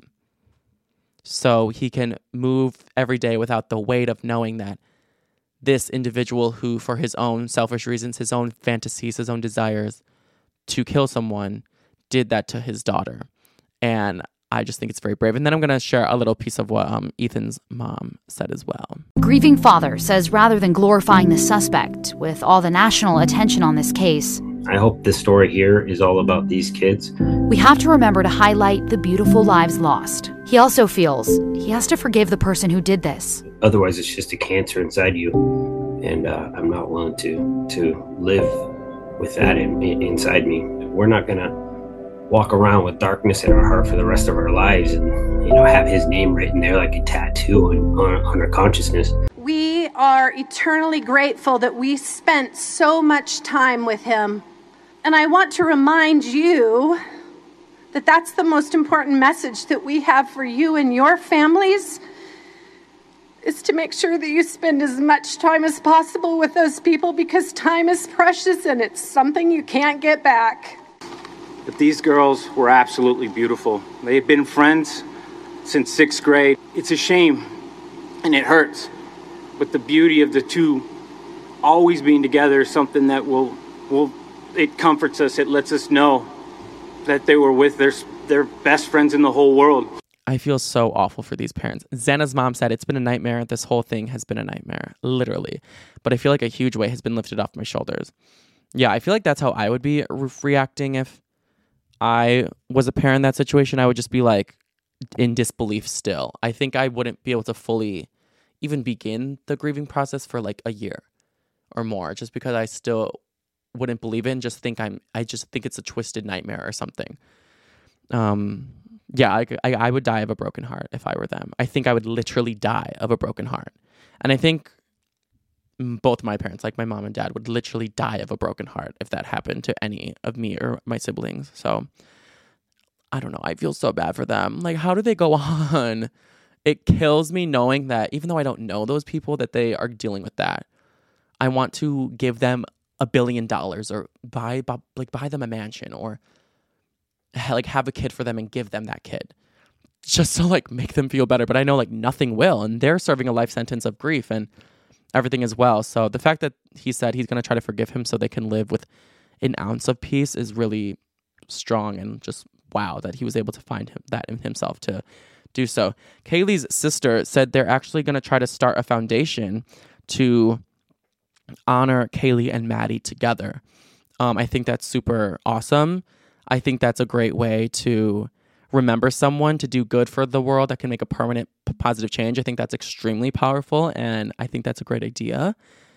so he can move every day without the weight of knowing that this individual who, for his own selfish reasons, his own fantasies, his own desires to kill someone, did that to his daughter. And I just think it's very brave. And then I'm going to share a little piece of what um, Ethan's mom said as well. Grieving father says rather than glorifying the suspect, with all the national attention on this case, I hope the story here is all about these kids. We have to remember to highlight the beautiful lives lost. He also feels he has to forgive the person who did this. Otherwise, it's just a cancer inside you. And uh, I'm not willing to to live with that in, in, inside me. We're not going to walk around with darkness in our heart for the rest of our lives and, you know, have his name written there like a tattoo on, on, on our consciousness. We are eternally grateful that we spent so much time with him. And I want to remind you that that's the most important message that we have for you and your families, is to make sure that you spend as much time as possible with those people, because time is precious and it's something you can't get back. But these girls were absolutely beautiful. They had been friends since sixth grade. It's a shame and it hurts. But the beauty of the two always being together is something that will, will it comforts us. It lets us know that they were with their, their best friends in the whole world. I feel so awful for these parents. Xana's mom said it's been a nightmare. This whole thing has been a nightmare, literally. But I feel like a huge weight has been lifted off my shoulders. Yeah, I feel like that's how I would be re- reacting if I was a parent in that situation. I would just be like in disbelief still. I think I wouldn't be able to fully even begin the grieving process for like a year or more, just because I still wouldn't believe it and just think I'm, I just think it's a twisted nightmare or something. Um, yeah, I, I, I would die of a broken heart if I were them. I think I would literally die of a broken heart. And I think m- both my parents, like my mom and dad, would literally die of a broken heart if that happened to any of me or my siblings. So I don't know. I feel so bad for them. Like, how do they go on? It kills me knowing that even though I don't know those people, that they are dealing with that. I want to give them a billion dollars or buy, buy like buy them a mansion or ha- like have a kid for them and give them that kid just to like make them feel better. But I know like nothing will, and they're serving a life sentence of grief and everything as well. So the fact that he said he's going to try to forgive him so they can live with an ounce of peace is really strong, and just wow that he was able to find him, that in himself to do so. Kaylee's sister said they're actually going to try to start a foundation to honor Kaylee and Maddie together. Um, I think that's super awesome. I think that's a great way to remember someone to do good for the world that can make a permanent p- positive change. I think that's extremely powerful, and I think that's a great idea.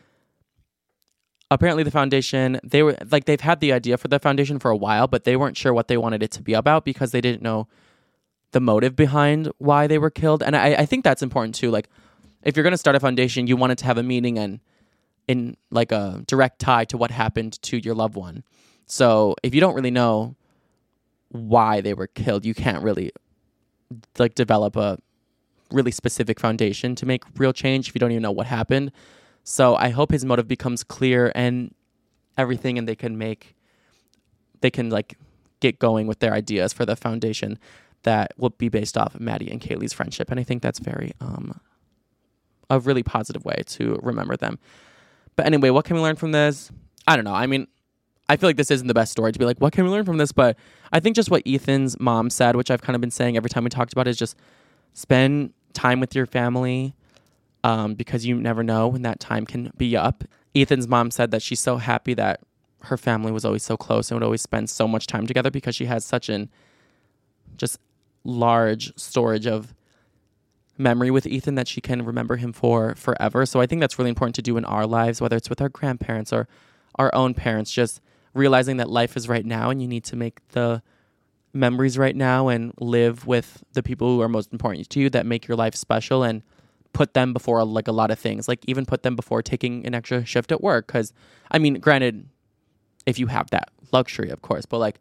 Apparently the foundation, they were like, they've had the idea for the foundation for a while, but they weren't sure what they wanted it to be about because they didn't know the motive behind why they were killed. And I, I think that's important too. Like, if you're going to start a foundation, you want it to have a meaning and in like a direct tie to what happened to your loved one. So if you don't really know why they were killed, you can't really like develop a really specific foundation to make real change if you don't even know what happened. So I hope his motive becomes clear and everything, and they can make, they can like get going with their ideas for the foundation that will be based off of Maddie and Kaylee's friendship. And I think that's very, um, a really positive way to remember them. But anyway, what can we learn from this? I don't know. I mean, I feel like this isn't the best story to be like, what can we learn from this? But I think just what Ethan's mom said, which I've kind of been saying every time we talked about it, is just spend time with your family, um, because you never know when that time can be up. Ethan's mom said that she's so happy that her family was always so close and would always spend so much time together because she has such an just large storage of memory with Ethan that she can remember him for forever. So I think that's really important to do in our lives, whether it's with our grandparents or our own parents, just realizing that life is right now and you need to make the memories right now and live with the people who are most important to you that make your life special, and put them before like a lot of things, like even put them before taking an extra shift at work. Because I mean, granted, if you have that luxury, of course, but like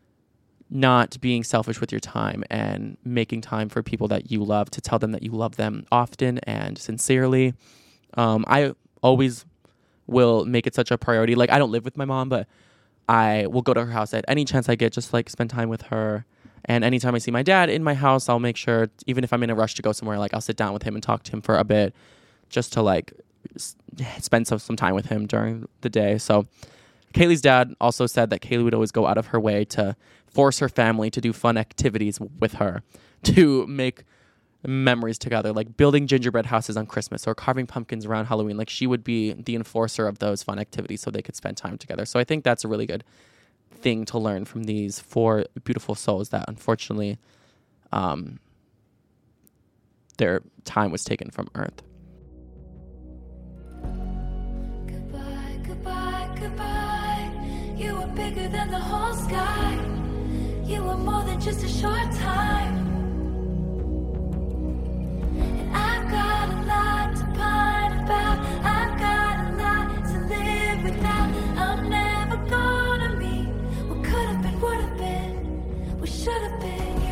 not being selfish with your time and making time for people that you love, to tell them that you love them often and sincerely. Um, I always will make it such a priority. Like, I don't live with my mom, but I will go to her house at any chance I get, just like spend time with her. And anytime I see my dad in my house, I'll make sure, even if I'm in a rush to go somewhere, like I'll sit down with him and talk to him for a bit, just to like s- spend some, some time with him during the day. So Kaylee's dad also said that Kaylee would always go out of her way to force her family to do fun activities with her, to make memories together, like building gingerbread houses on Christmas or carving pumpkins around Halloween. Like, she would be the enforcer of those fun activities so they could spend time together. So I think that's a really good thing to learn from these four beautiful souls that unfortunately um, their time was taken from Earth. Goodbye, goodbye, goodbye. You were bigger than the whole sky. You were more than just a short time. And I've got a lot to pine about. I've got a lot to live without. I'm never gonna meet what could have been, would have been, what should have been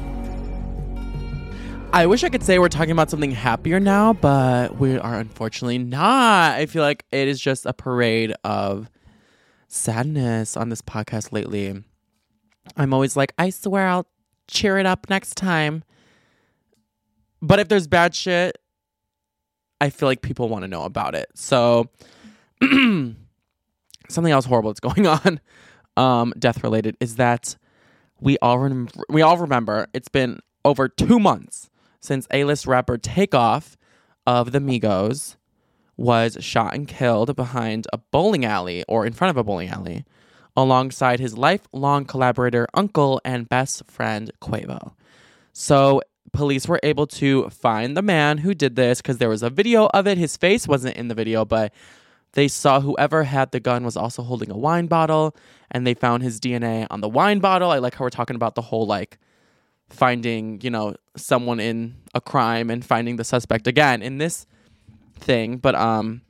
you. I wish I could say we're talking about something happier now, but we are unfortunately not. I feel like it is just a parade of sadness on this podcast lately. I'm always like, I swear I'll cheer it up next time. But if there's bad shit, I feel like people want to know about it. So something else horrible that's going on, um, death related, is that we all rem- we all remember it's been over two months since A-list rapper Takeoff of the Migos was shot and killed behind a bowling alley, or in front of a bowling alley, alongside his lifelong collaborator, uncle, and best friend, Quavo. So police were able to find the man who did this because there was a video of it. His face wasn't in the video, but they saw whoever had the gun was also holding a wine bottle, and they found his D N A on the wine bottle. I like how we're talking about the whole, like, finding, you know, someone in a crime and finding the suspect again in this thing. But um,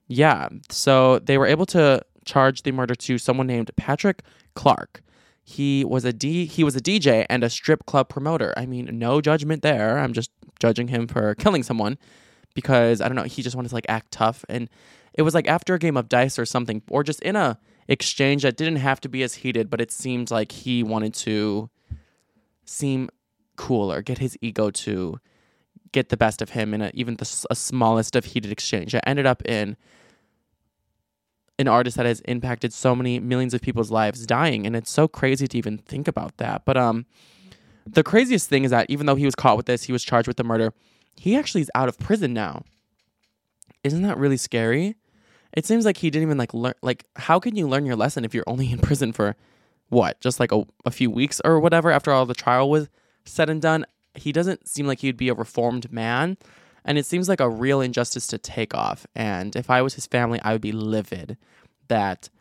Yeah. So they were able to charge the murder to someone named Patrick Clark. He was a D he was a D J and a strip club promoter. I mean, no judgment there. I'm just judging him for killing someone because I don't know, he just wanted to like act tough, and it was like after a game of dice or something, or just in a exchange that didn't have to be as heated, but it seemed like he wanted to seem cooler, get his ego to get the best of him in a, even the a smallest of heated exchange. It ended up in an artist that has impacted so many millions of people's lives dying, and it's so crazy to even think about that. But um, the craziest thing is that even though he was caught with this, he was charged with the murder, he actually is out of prison now. Isn't that really scary? It seems like he didn't even like learn. Like, how can you learn your lesson if you're only in prison for what, just like a, a few weeks or whatever after all the trial was said and done? He doesn't seem like he'd be a reformed man, and it seems like a real injustice to take off. And if I was his family, I would be livid that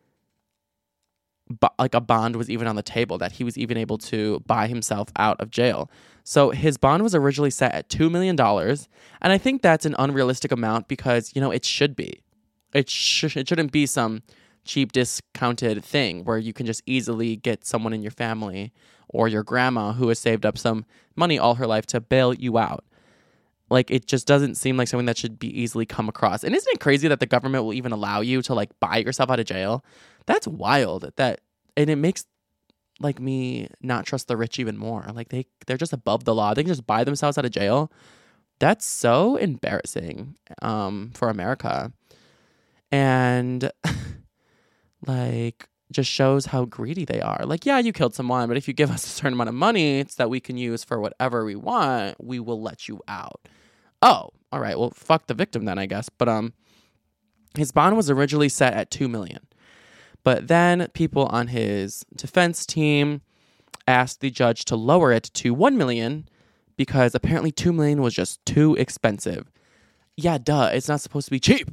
bo- like a bond was even on the table, that he was even able to buy himself out of jail. So his bond was originally set at two million dollars, and I think that's an unrealistic amount because, you know, it should be. It, sh- it shouldn't be some cheap discounted thing where you can just easily get someone in your family or your grandma who has saved up some money all her life to bail you out. Like, it just doesn't seem like something that should be easily come across. And isn't it crazy that the government will even allow you to like buy yourself out of jail? That's wild. That and it makes like me not trust the rich even more. Like they they're just above the law. They can just buy themselves out of jail. That's so embarrassing um, for America. And like just shows how greedy they are. Like, yeah, you killed someone, but if you give us a certain amount of money, it's that we can use for whatever we want, we will let you out. Oh, all right. Well, fuck the victim then, I guess. But um, his bond was originally set at two million dollars. But then people on his defense team asked the judge to lower it to one million dollars because apparently two million dollars was just too expensive. Yeah, duh. It's not supposed to be cheap.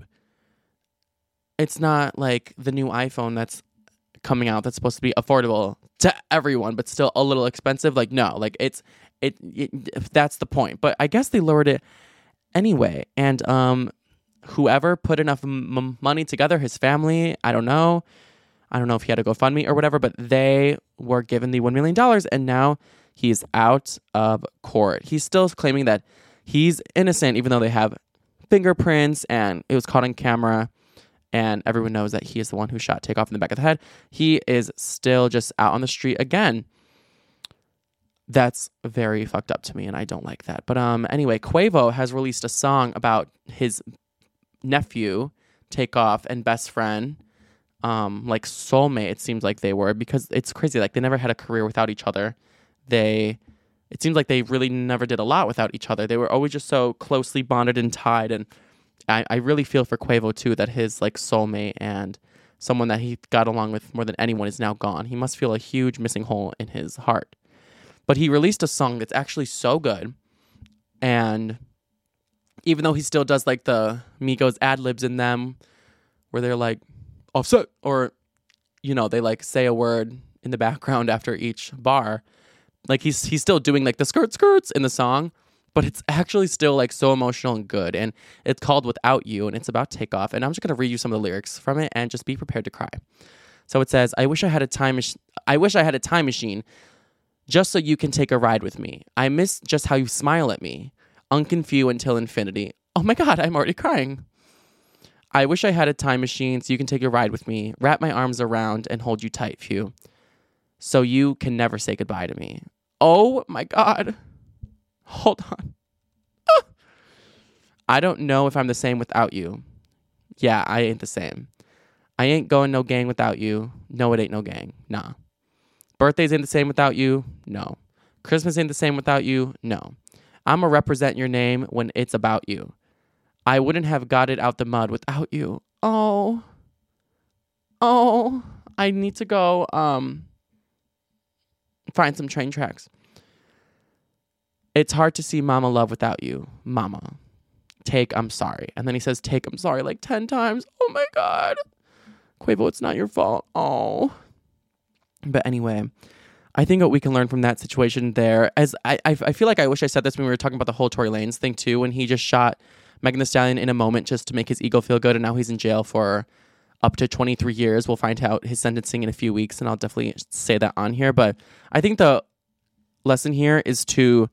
It's not like the new iPhone that's coming out that's supposed to be affordable to everyone, but still a little expensive. Like, no, like it's it, it that's the point. But I guess they lowered it anyway. And um, whoever put enough m- money together, his family, I don't know. I don't know if he had a GoFundMe or whatever, but they were given the one million dollars, and now he's out of court. He's still claiming that he's innocent, even though they have fingerprints and it was caught on camera. And everyone knows that he is the one who shot Takeoff in the back of the head. He is still just out on the street again. That's very fucked up to me, and I don't like that. But um, anyway, Quavo has released a song about his nephew, Takeoff, and best friend, um, like soulmate. It seems like they were, because it's crazy. Like they never had a career without each other. They, it seems like they really never did a lot without each other. They were always just so closely bonded and tied, and I, I really feel for Quavo too, that his like soulmate and someone that he got along with more than anyone is now gone. He must feel a huge missing hole in his heart. But he released a song that's actually so good. And even though he still does like the Migos ad-libs in them where they're like, Offset, or, you know, they like say a word in the background after each bar. Like he's he's still doing like the skirt skirts in the song. But it's actually still like so emotional and good. And it's called Without You, and it's about Takeoff. And I'm just going to read you some of the lyrics from it and just be prepared to cry. So it says, I wish I had a time mach- I wish I had a time machine just so you can take a ride with me. I miss just how you smile at me. Unconfused until infinity. Oh my God, I'm already crying. I wish I had a time machine so you can take a ride with me. Wrap my arms around and hold you tight, Few. So you can never say goodbye to me. Oh my God. Hold on. Ah. I don't know if I'm the same without you. Yeah, I ain't the same. I ain't going no gang without you. No, it ain't no gang. Nah. Birthdays ain't the same without you. No. Christmas ain't the same without you. No. I'ma represent your name when it's about you. I wouldn't have got it out the mud without you. Oh. Oh. I need to go um find some train tracks. It's hard to see mama love without you. Mama. Take, I'm sorry. And then he says, take, I'm sorry, like ten times. Oh my God. Quavo, it's not your fault. Oh. But anyway, I think what we can learn from that situation there, as I, I, I feel like I wish I said this when we were talking about the whole Tory Lanez thing too, when he just shot Megan Thee Stallion in a moment just to make his ego feel good, and now he's in jail for up to twenty-three years. We'll find out his sentencing in a few weeks, and I'll definitely say that on here. But I think the lesson here is to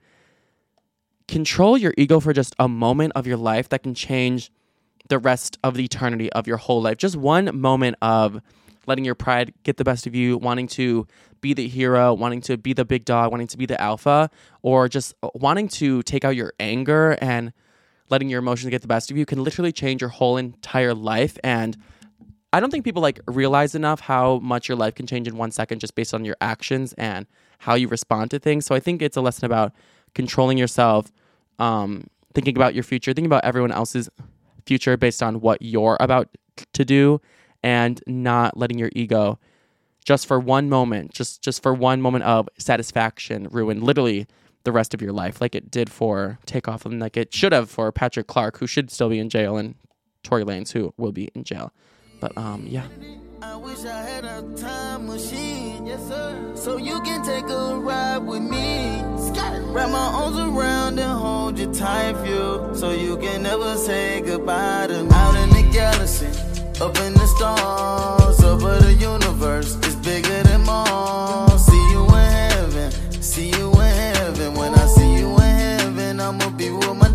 control your ego for just a moment of your life that can change the rest of the eternity of your whole life. Just one moment of letting your pride get the best of you, wanting to be the hero, wanting to be the big dog, wanting to be the alpha, or just wanting to take out your anger and letting your emotions get the best of you can literally change your whole entire life. And I don't think people like realize enough how much your life can change in one second just based on your actions and how you respond to things. So I think it's a lesson about controlling yourself, um, thinking about your future, thinking about everyone else's future based on what you're about to do, and not letting your ego just for one moment, just just for one moment of satisfaction ruin literally the rest of your life, like it did for Takeoff, and like it should have for Patrick Clark, who should still be in jail, and Tory Lanez, who will be in jail. But um, yeah. I wish I had a time machine, yes sir, so you can take a ride with me. Wrap my arms around and hold you tight, feel, so you can never say goodbye to me. Out in the galaxy, up in the stars, over the universe, it's bigger than Mars. See you in heaven, see you in heaven. When I see you in heaven, I'ma be with my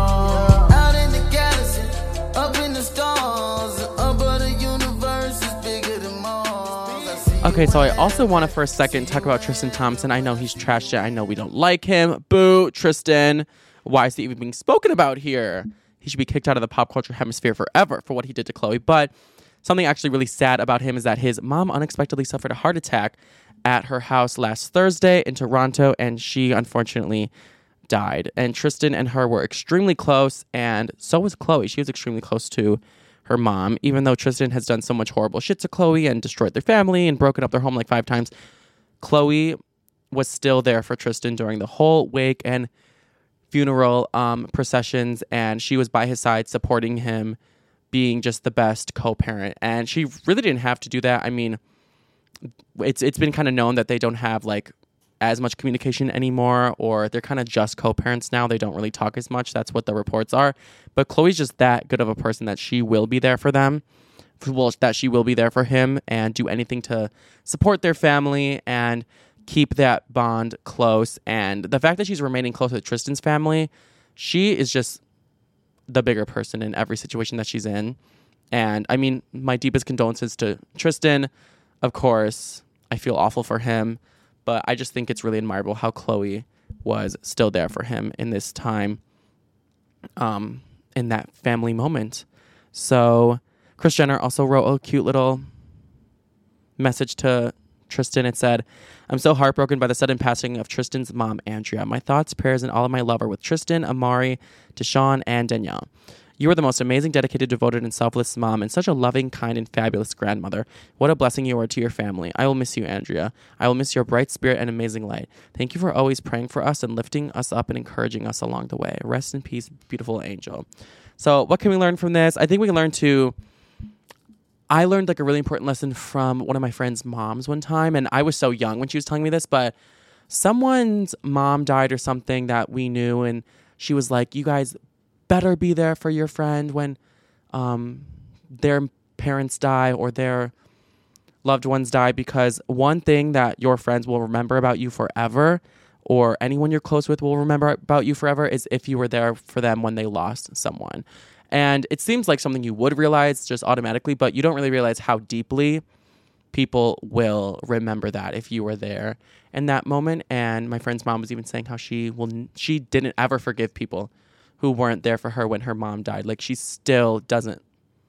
dog. Out in the galaxy, up in the stars, over the universe, it's bigger than Mars. Okay, so I also want to for a second talk about Tristan Thompson. I know he's trashed it. I know we don't like him. Boo, Tristan. Why is he even being spoken about here? He should be kicked out of the pop culture hemisphere forever for what he did to Chloe. But something actually really sad about him is that his mom unexpectedly suffered a heart attack at her house last Thursday in Toronto, and she unfortunately died. And Tristan and her were extremely close, and so was Chloe. She was extremely close to her mom, even though Tristan has done so much horrible shit to Chloe and destroyed their family and broken up their home like five times. Chloe was still there for Tristan during the whole wake and funeral um, processions, and she was by his side supporting him, being just the best co-parent. And she really didn't have to do that. I mean, it's it's been kind of known that they don't have like as much communication anymore, or they're kind of just co-parents now. They don't really talk as much. That's what the reports are. But Chloe's just that good of a person that she will be there for them. Well, that she will be there for him and do anything to support their family and keep that bond close. And the fact that she's remaining close with Tristan's family, she is just the bigger person in every situation that she's in. And I mean, my deepest condolences to Tristan. Of course, I feel awful for him, but I just think it's really admirable how Chloe was still there for him in this time, um, in that family moment. So Kris Jenner also wrote a cute little message to Tristan. It said, "I'm so heartbroken by the sudden passing of Tristan's mom, Andrea. My thoughts, prayers, and all of my love are with Tristan, Amari, Deshawn, and Danielle. You are the most amazing, dedicated, devoted, and selfless mom, and such a loving, kind, and fabulous grandmother. What a blessing you are to your family. I will miss you, Andrea. I will miss your bright spirit and amazing light. Thank you for always praying for us and lifting us up and encouraging us along the way. Rest in peace, beautiful angel." So what can we learn from this? I think we can learn to... I learned like a really important lesson from one of my friend's moms one time, and I was so young when she was telling me this, but someone's mom died or something that we knew, and she was like, you guys better be there for your friend when um, their parents die or their loved ones die, because one thing that your friends will remember about you forever, or anyone you're close with will remember about you forever, is if you were there for them when they lost someone. And it seems like something you would realize just automatically, but you don't really realize how deeply people will remember that if you were there in that moment. And my friend's mom was even saying how she will, she didn't ever forgive people who weren't there for her when her mom died. Like, she still doesn't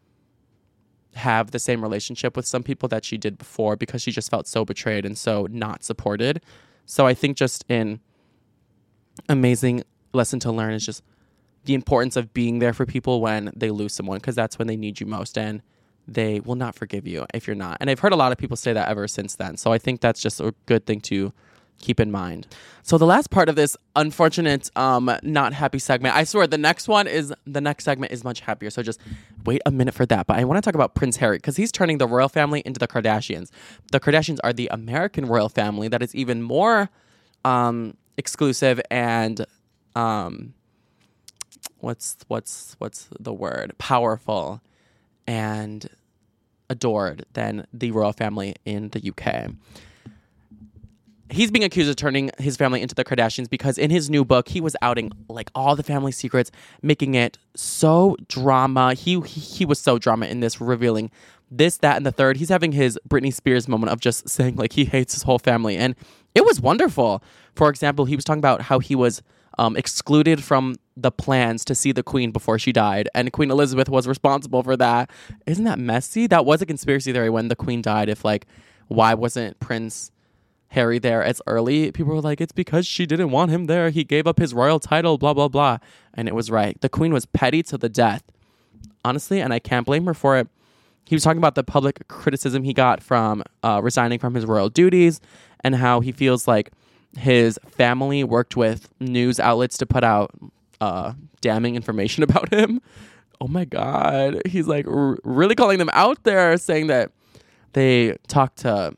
have the same relationship with some people that she did before, because she just felt so betrayed and so not supported. So I think just an amazing lesson to learn is just the importance of being there for people when they lose someone, because that's when they need you most, and they will not forgive you if you're not. And I've heard a lot of people say that ever since then. So I think that's just a good thing to keep in mind. So the last part of this unfortunate, um, not happy segment, I swear the next one is, the next segment is much happier. So just wait a minute for that. But I want to talk about Prince Harry, because he's turning the royal family into the Kardashians. The Kardashians are the American royal family that is even more um, exclusive and... Um, what's what's what's the word? Powerful and adored than the royal family in the U K. He's being accused of turning his family into the Kardashians because in his new book, he was outing like all the family secrets, making it so drama. He, he he was so drama in this, revealing this, that, and the third. He's having his Britney Spears moment of just saying like he hates his whole family. And it was wonderful. For example, he was talking about how he was um, excluded from the plans to see the Queen before she died. And Queen Elizabeth was responsible for that. Isn't that messy? That was a conspiracy theory when the Queen died. If like, why wasn't Prince Harry there as early? People were like, it's because she didn't want him there. He gave up his royal title, blah, blah, blah. And it was right. The Queen was petty to the death. Honestly, and I can't blame her for it. He was talking about the public criticism he got from uh, resigning from his royal duties and how he feels like his family worked with news outlets to put out uh, damning information about him. Oh my God. He's like r- really calling them out there, saying that they talked to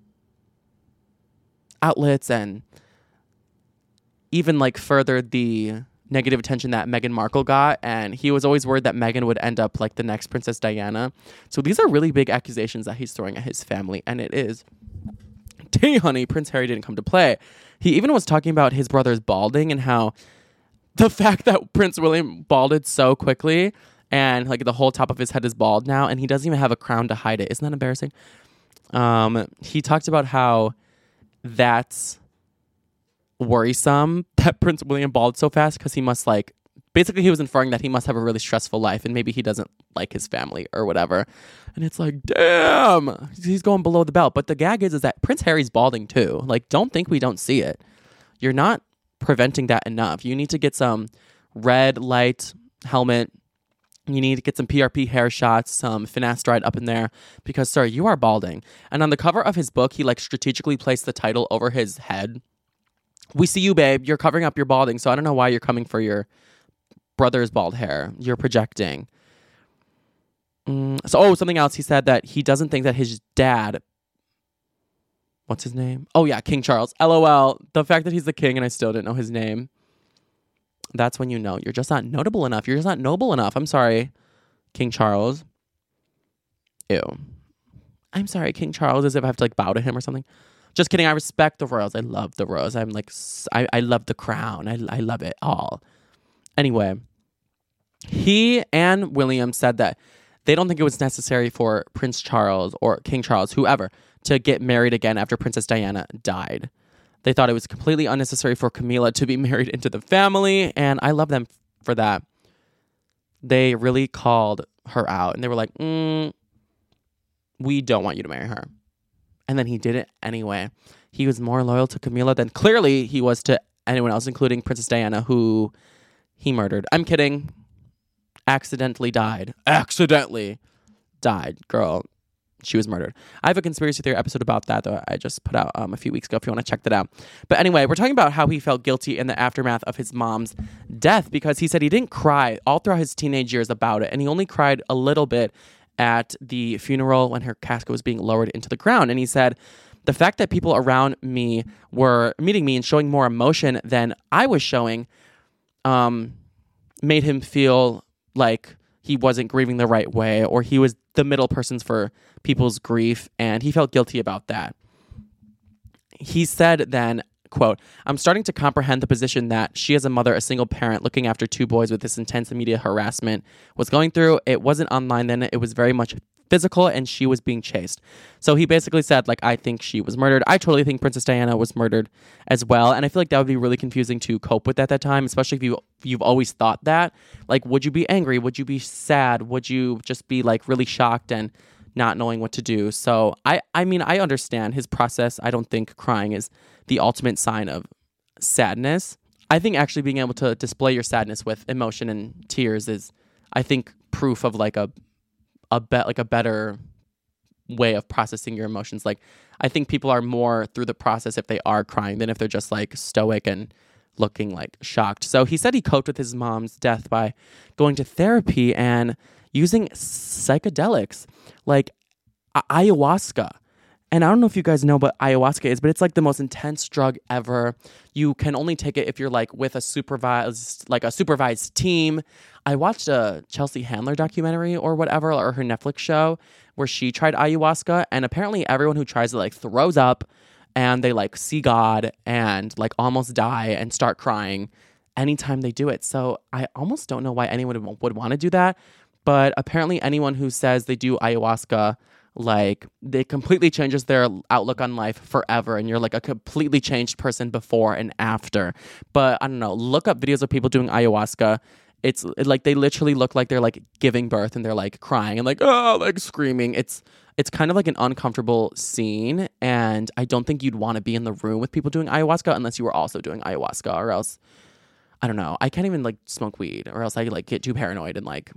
outlets and even like furthered the negative attention that Meghan Markle got. And he was always worried that Meghan would end up like the next Princess Diana. So these are really big accusations that he's throwing at his family. And it is, hey honey, Prince Harry didn't come to play. He even was talking about his brother's balding and how the fact that Prince William balded so quickly and like the whole top of his head is bald now and he doesn't even have a crown to hide it. Isn't that embarrassing? Um, he talked about how that's worrisome that Prince William balded so fast because he must like, basically he was inferring that he must have a really stressful life and maybe he doesn't like his family or whatever. And it's like, damn, he's going below the belt. But the gag is, is that Prince Harry's balding too. Like, don't think we don't see it. You're not preventing that enough. You need to get some red light helmet. You need to get some P R P hair shots, some finasteride up in there because, sir, you are balding. And on the cover of his book, he like strategically placed the title over his head. We see you, babe. You're covering up your balding, so I don't know why you're coming for your brother's bald hair. You're projecting. Mm, so, oh, something else. He said that he doesn't think that his dad, what's his name? Oh, yeah, King Charles. LOL. The fact that he's the king and I still didn't know his name. That's when you know you're just not notable enough. You're just not noble enough. I'm sorry, King Charles. Ew. I'm sorry, King Charles, as if I have to like bow to him or something. Just kidding. I respect the royals. I love the royals. I'm like, I, I love the crown. I, I love it all. Anyway, he and William said that they don't think it was necessary for Prince Charles or King Charles, whoever, to get married again after Princess Diana died. They thought it was completely unnecessary for Camilla to be married into the family, and I love them for that. They really called her out, and they were like, mm, we don't want you to marry her. And then he did it anyway. He was more loyal to Camilla than clearly he was to anyone else, including Princess Diana, who he murdered. I'm kidding. Accidentally died. Accidentally died. Girl, she was murdered. I have a conspiracy theory episode about that that I just put out um, a few weeks ago if you want to check that out. But anyway, we're talking about how he felt guilty in the aftermath of his mom's death because he said he didn't cry all throughout his teenage years about it. And he only cried a little bit at the funeral when her casket was being lowered into the ground. And he said, the fact that people around me were meeting me and showing more emotion than I was showing um, made him feel like he wasn't grieving the right way or he was the middle persons for people's grief, and he felt guilty about that. He said then, quote, I'm starting to comprehend the position that she as a mother, a single parent looking after two boys with this intense media harassment was going through. It wasn't online then. It was very much physical and she was being chased. So he basically said, like, I think she was murdered. I totally think Princess Diana was murdered as well. And I feel like that would be really confusing to cope with at that time, especially if you, you've always thought that. Like, would you be angry? Would you be sad? Would you just be like really shocked and not knowing what to do? So I, I mean, I understand his process. I don't think crying is the ultimate sign of sadness. I think actually being able to display your sadness with emotion and tears is, I think, proof of like a a bet like a better way of processing your emotions. Like, I think people are more through the process if they are crying than if they're just like stoic and looking like shocked. So he said he coped with his mom's death by going to therapy and using psychedelics like ayahuasca. And I don't know if you guys know what ayahuasca is, but it's like the most intense drug ever. You can only take it if you're like with a supervised, like a supervised team. I watched a Chelsea Handler documentary or whatever, or her Netflix show where she tried ayahuasca, and apparently everyone who tries it like throws up and they like see God and like almost die and start crying anytime they do it. So I almost don't know why anyone would, would want to do that. But apparently anyone who says they do ayahuasca, like, it completely changes their outlook on life forever, and you're like a completely changed person before and after. But I don't know, look up videos of people doing ayahuasca. It's it, like they literally look like they're like giving birth, and they're like crying and like, oh, like screaming. It's it's kind of like an uncomfortable scene, and I don't think you'd want to be in the room with people doing ayahuasca unless you were also doing ayahuasca, or else, I don't know, I can't even like smoke weed, or else I like get too paranoid and like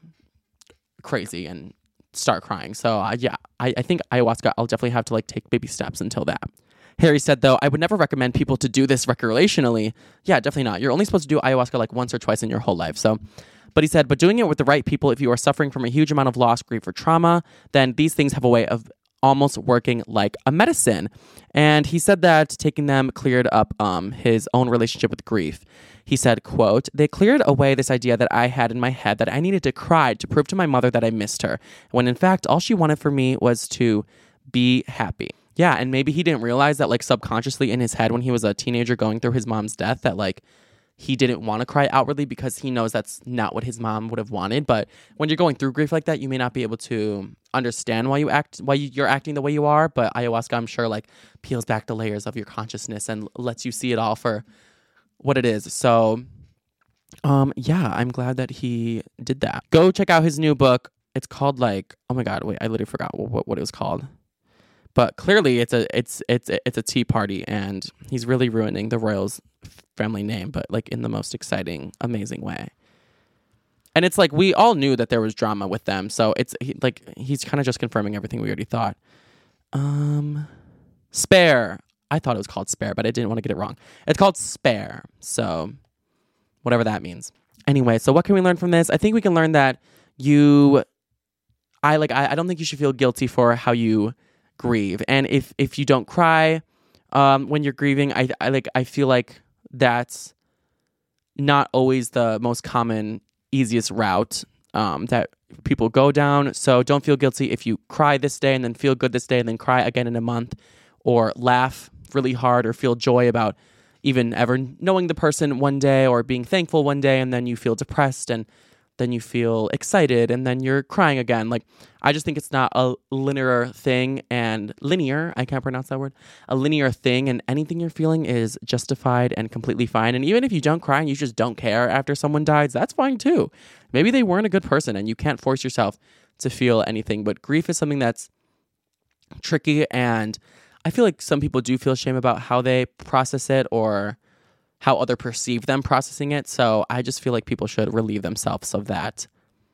crazy and start crying. So uh, yeah, I, I think ayahuasca, I'll definitely have to like take baby steps until that. Harry said, though, I would never recommend people to do this recreationally. Yeah, definitely not. You're only supposed to do ayahuasca like once or twice in your whole life. So, but he said, but doing it with the right people, if you are suffering from a huge amount of loss, grief, or trauma, then these things have a way of almost working like a medicine. And he said that taking them cleared up um, his own relationship with grief. He said, quote, they cleared away this idea that I had in my head that I needed to cry to prove to my mother that I missed her, when in fact, all she wanted for me was to be happy. Yeah, and maybe he didn't realize that like subconsciously in his head when he was a teenager going through his mom's death that like he didn't want to cry outwardly because he knows that's not what his mom would have wanted. But when you're going through grief like that, you may not be able to understand why you act, why you're acting the way you are. But ayahuasca, I'm sure, like peels back the layers of your consciousness and lets you see it all for what it is. So, um, yeah, I'm glad that he did that. Go check out his new book. It's called like, oh my God, wait, I literally forgot what, what it was called. But clearly, it's a it's it's it's a tea party, and he's really ruining the Royals' family name, but like in the most exciting, amazing way. And it's like we all knew that there was drama with them, so it's he, like he's kind of just confirming everything we already thought. Um, Spare. I thought it was called Spare, but I didn't want to get it wrong. It's called Spare, so whatever that means. Anyway, so what can we learn from this? I think we can learn that you, I like I, I don't think you should feel guilty for how you grieve, and if if you don't cry um when you're grieving, I, I like I feel like that's not always the most common easiest route um that people go down. So don't feel guilty if you cry this day and then feel good this day and then cry again in a month, or laugh really hard or feel joy about even ever knowing the person one day or being thankful one day, and then you feel depressed and then you feel excited, and then you're crying again. Like, I just think it's not a linear thing, and linear, I can't pronounce that word, a linear thing, and anything you're feeling is justified and completely fine. And even if you don't cry and you just don't care after someone dies, that's fine too. Maybe they weren't a good person, and you can't force yourself to feel anything. But grief is something that's tricky, and I feel like some people do feel shame about how they process it or how other perceive them processing it. So I just feel like people should relieve themselves of that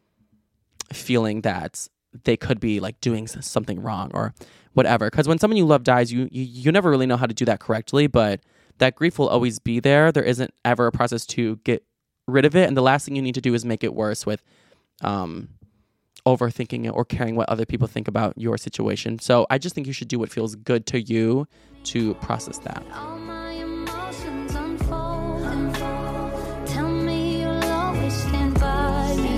feeling that they could be like doing something wrong or whatever. Because when someone you love dies, you, you you never really know how to do that correctly, but that grief will always be there. There isn't ever a process to get rid of it. And the last thing you need to do is make it worse with um, overthinking it or caring what other people think about your situation. So I just think you should do what feels good to you to process that. All my emotions unfold, unfold. Tell me you'll always stand by me.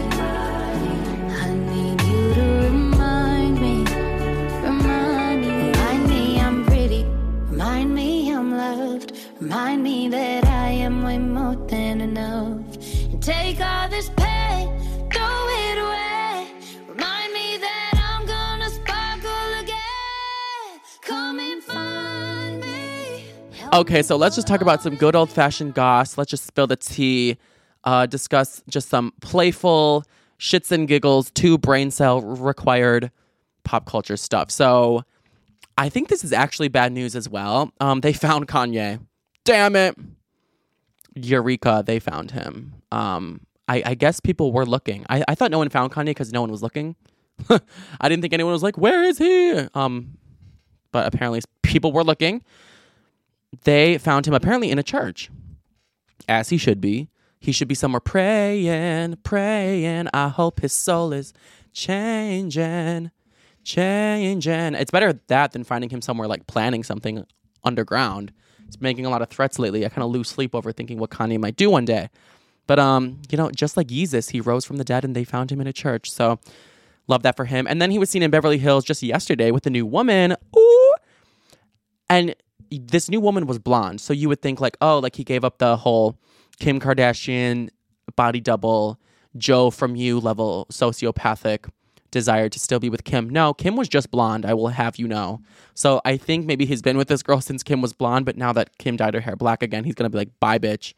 I need you to remind me, remind me, remind me I'm pretty, remind me I'm loved, remind me that I am way more than enough. And take all this pain, throw it away. Remind me that I'm gonna sparkle again. Come and find me. Okay, so let's just talk about some good old-fashioned goss. Let's just spill the tea, uh, discuss just some playful shits and giggles, two brain cell required pop culture stuff. So I think this is actually bad news as well. Um, they found Kanye. Damn it. Eureka, they found him. Um, I, I guess people were looking. I, I thought no one found Kanye because no one was looking. I didn't think anyone was like, where is he? Um, but apparently people were looking. They found him apparently in a church, as he should be. He should be somewhere praying, praying. I hope his soul is changing, changing. It's better that than finding him somewhere like planning something underground. He's making a lot of threats lately. I kind of lose sleep over thinking what Kanye might do one day. But, um, you know, just like Jesus, he rose from the dead and they found him in a church. So love that for him. And then he was seen in Beverly Hills just yesterday with a new woman. Ooh. And this new woman was blonde. So you would think like, oh, like he gave up the whole Kim Kardashian body double, Joe from You level sociopathic desire to still be with Kim. No, Kim was just blonde, I will have you know. So I think maybe he's been with this girl since Kim was blonde, but now that Kim dyed her hair black again, he's going to be like, bye, bitch.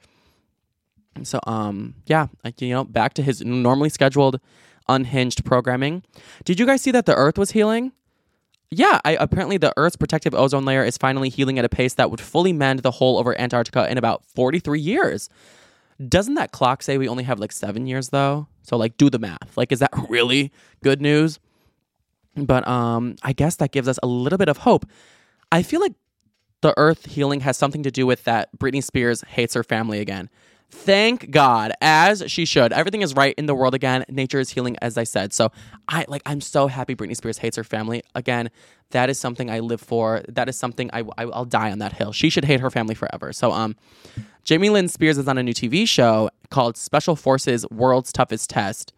So, um, yeah, like, you know, back to his normally scheduled unhinged programming. Did you guys see that the Earth was healing? Yeah, I, apparently the Earth's protective ozone layer is finally healing at a pace that would fully mend the hole over Antarctica in about forty-three years. Doesn't that clock say we only have like seven years though? So like do the math. Like, is that really good news? But um, I guess that gives us a little bit of hope. I feel like the Earth healing has something to do with that Britney Spears hates her family again. Thank God, as she should. Everything is right in the world again. Nature is healing, as I said. So I like. I'm so happy Britney Spears hates her family again. That is something I live for. That is something I, I I'll die on that hill. She should hate her family forever. So um, Jamie Lynn Spears is on a new T V show called Special Forces: World's Toughest Test.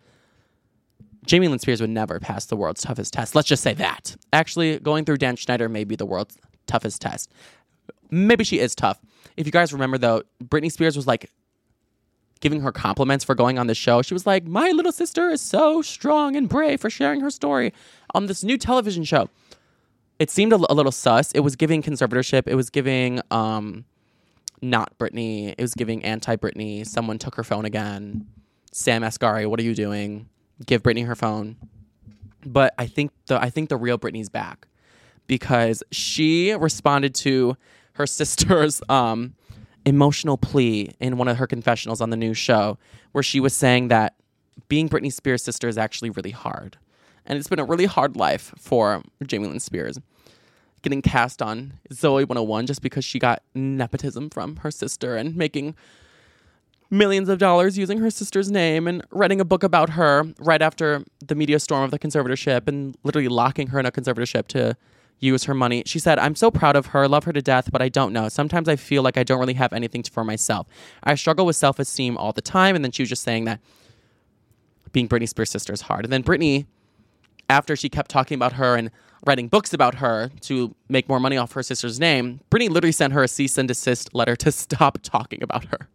Jamie Lynn Spears would never pass the world's toughest test. Let's just say that. Actually, going through Dan Schneider may be the world's toughest test. Maybe she is tough. If you guys remember though, Britney Spears was like giving her compliments for going on the show. She was like, my little sister is so strong and brave for sharing her story on this new television show. It seemed a, l- a little sus. It was giving conservatorship. It was giving um, not Britney. It was giving anti-Britney. Someone took her phone again. Sam Asghari, what are you doing? Give Britney her phone. But I think the I think the real Britney's back because she responded to her sister's um, emotional plea in one of her confessionals on the new show where she was saying that being Britney Spears' sister is actually really hard. And it's been a really hard life for Jamie Lynn Spears. Getting cast on Zoe one oh one just because she got nepotism from her sister and making millions of dollars using her sister's name and writing a book about her right after the media storm of the conservatorship and literally locking her in a conservatorship to use her money. She said, I'm so proud of her, love her to death, but I don't know. Sometimes I feel like I don't really have anything for myself. I struggle with self-esteem all the time. And then she was just saying that being Britney Spears' sister is hard. And then Britney, after she kept talking about her and writing books about her to make more money off her sister's name, Britney literally sent her a cease and desist letter to stop talking about her.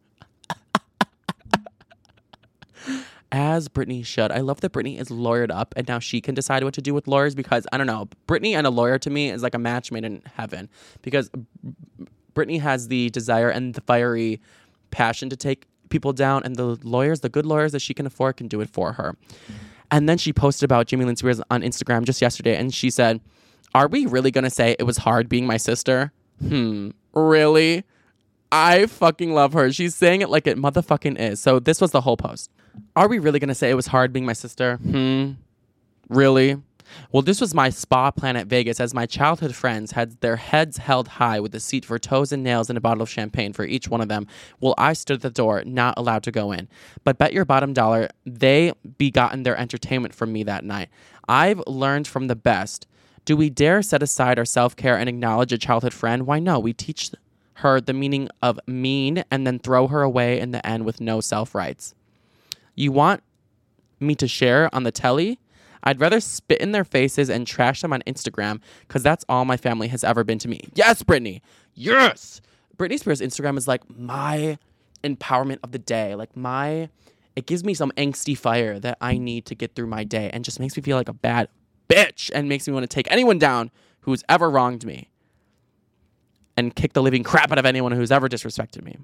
As Britney should. I love that Britney is lawyered up and now she can decide what to do with lawyers because, I don't know, Britney and a lawyer to me is like a match made in heaven because Britney has the desire and the fiery passion to take people down and the lawyers, the good lawyers that she can afford can do it for her. And then she posted about Jamie Lynn Spears on Instagram just yesterday and she said, are we really going to say it was hard being my sister? Hmm, really? I fucking love her. She's saying it like it motherfucking is. So this was the whole post. Are we really going to say it was hard being my sister? Hmm. Really? Well, this was my spa plan at Vegas as my childhood friends had their heads held high with a seat for toes and nails and a bottle of champagne for each one of them. Well, I stood at the door, not allowed to go in. But bet your bottom dollar, they begotten their entertainment from me that night. I've learned from the best. Do we dare set aside our self-care and acknowledge a childhood friend? Why no? We teach her the meaning of mean and then throw her away in the end with no self-rights. You want me to share on the telly? I'd rather spit in their faces and trash them on Instagram because that's all my family has ever been to me. Yes, Britney. Yes. Britney Spears' Instagram is like my empowerment of the day. Like my, it gives me some angsty fire that I need to get through my day and just makes me feel like a bad bitch and makes me want to take anyone down who's ever wronged me and kick the living crap out of anyone who's ever disrespected me.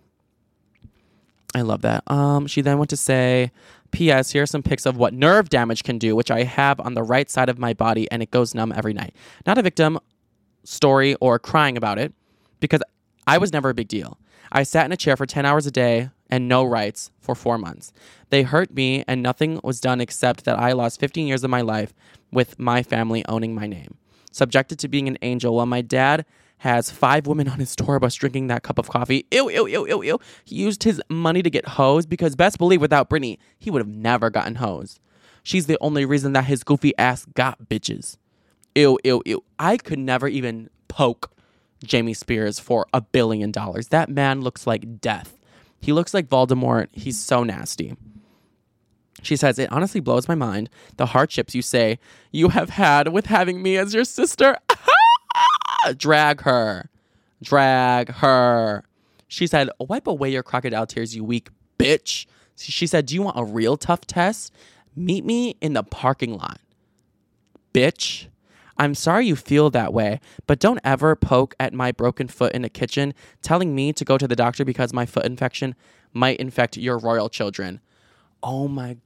I love that. Um, she then went to say, P S Here are some pics of what nerve damage can do, which I have on the right side of my body, and it goes numb every night. Not a victim story or crying about it, because I was never a big deal. I sat in a chair for ten hours a day and no rights for four months. They hurt me, and nothing was done except that I lost fifteen years of my life with my family owning my name. Subjected to being an angel while my dad has five women on his tour bus drinking that cup of coffee. Ew, ew, ew, ew, ew. He used his money to get hoes because best believe without Britney, he would have never gotten hoes. She's the only reason that his goofy ass got bitches. ew, ew, ew. I could never even poke Jamie Spears for a billion dollars. That man looks like death. He looks like Voldemort. He's so nasty. She says, it honestly blows my mind the hardships you say you have had with having me as your sister. Drag her. Drag her. She said, wipe away your crocodile tears, you weak bitch. She said, do you want a real tough test? Meet me in the parking lot. Bitch. I'm sorry you feel that way, but don't ever poke at my broken foot in the kitchen telling me to go to the doctor because my foot infection might infect your royal children. Oh my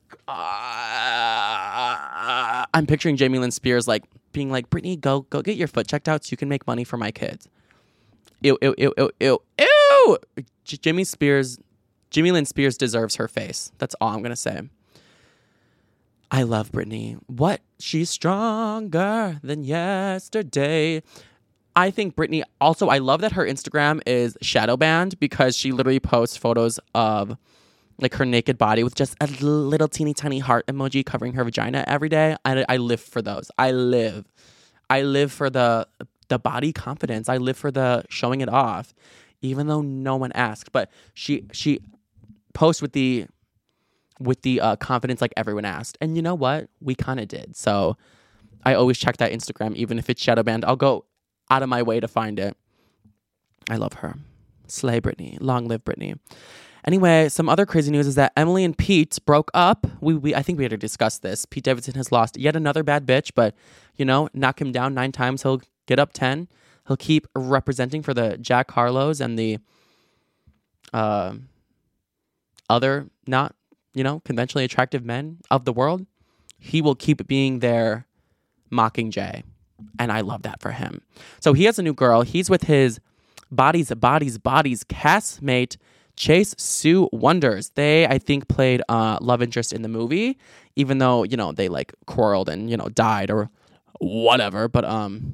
God. I'm picturing Jamie Lynn Spears like being like, Brittany, go go get your foot checked out so you can make money for my kids. Ew, ew, ew, ew, ew, ew. J- Jamie Spears, Jamie Lynn Spears deserves her face. That's all I'm going to say. I love Brittany. What? She's stronger than yesterday. I think Brittany, also, I love that her Instagram is shadow banned because she literally posts photos of like her naked body with just a little teeny tiny heart emoji covering her vagina every day. I, I live for those. I live. I live for the the body confidence. I live for the showing it off, even though no one asked. But she she posts with the with the uh, confidence like everyone asked. And you know what? We kind of did. So I always check that Instagram, even if it's shadow banned. I'll go out of my way to find it. I love her. Slay Brittany. Long live Brittany. Anyway, some other crazy news is that Emily and Pete broke up. We, we I think we had to discuss this. Pete Davidson has lost yet another bad bitch, but, you know, knock him down nine times, he'll get up ten. He'll keep representing for the Jack Harlows and the uh, other not, you know, conventionally attractive men of the world. He will keep being their Mockingjay, and I love that for him. So he has a new girl. He's with his Bodies, Bodies, Bodies castmate, Chase Sue Wonders. They, I think, played uh, love interest in the movie, even though, you know, they like quarreled and, you know, died or whatever. But um,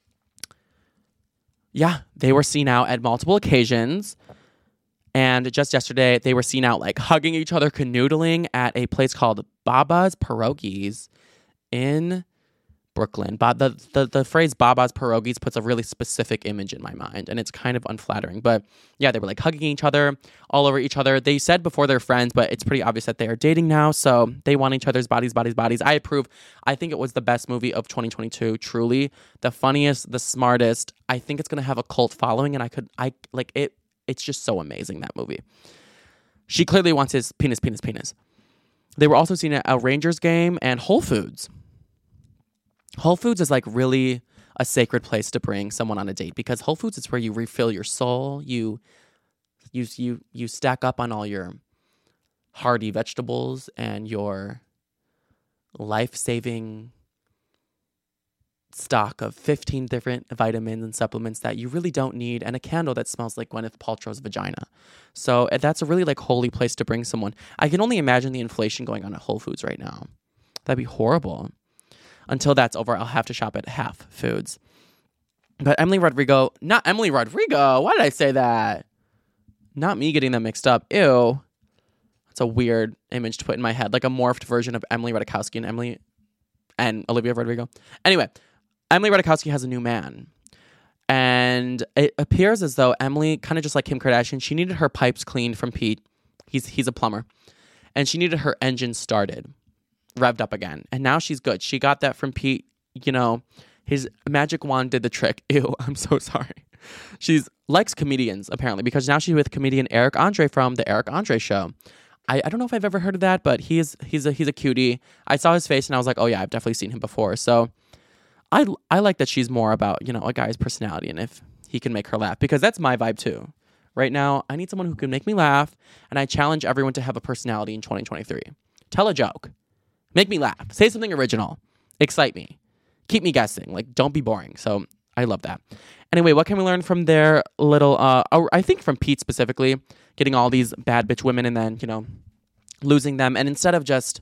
yeah, they were seen out at multiple occasions. And just yesterday, they were seen out like hugging each other, canoodling at a place called Baba's Pierogies in Brooklyn. But the, the the phrase Baba's Pierogies puts a really specific image in my mind, and it's kind of unflattering. But yeah, they were like hugging each other, all over each other. They said before they're friends, but it's pretty obvious that they are dating now. So they want each other's bodies, bodies, bodies. I approve. I think it was the best movie of twenty twenty-two. Truly, the funniest, the smartest. I think it's gonna have a cult following, and I could, I like it. It's just so amazing, that movie. She clearly wants his penis, penis, penis. They were also seen at a Rangers game and Whole Foods. Whole Foods is like really a sacred place to bring someone on a date because Whole Foods is where you refill your soul. You, you, you, you stack up on all your hearty vegetables and your life-saving stock of fifteen different vitamins and supplements that you really don't need, and a candle that smells like Gwyneth Paltrow's vagina. So that's a really like holy place to bring someone. I can only imagine the inflation going on at Whole Foods right now. That'd be horrible. Until that's over, I'll have to shop at Half Foods. But Emily Rodrigo, not Emily Rodrigo. Why did I say that? Not me getting them mixed up. Ew. That's a weird image to put in my head. Like a morphed version of Emily Ratajkowski and Emily and Olivia Rodrigo. Anyway, Emily Ratajkowski has a new man. And it appears as though Emily, kind of just like Kim Kardashian, she needed her pipes cleaned from Pete. He's he's a plumber. And she needed her engine started, revved up again. And now she's good. She got that from Pete. You know, his magic wand did the trick. Ew, I'm so sorry. She's likes comedians, apparently, because now she's with comedian Eric Andre from The Eric Andre Show. I, I don't know if I've ever heard of that, but he is, he's a he's a cutie. I saw his face and I was like, oh yeah, I've definitely seen him before. So I I like that she's more about, you know, a guy's personality and if he can make her laugh, because that's my vibe too. Right now, I need someone who can make me laugh, and I challenge everyone to have a personality in twenty twenty-three. Tell a joke. Make me laugh. Say something original. Excite me. Keep me guessing. Like, don't be boring. So I love that. Anyway, what can we learn from their little, uh, oh, I think from Pete specifically, getting all these bad bitch women and then, you know, losing them. And instead of just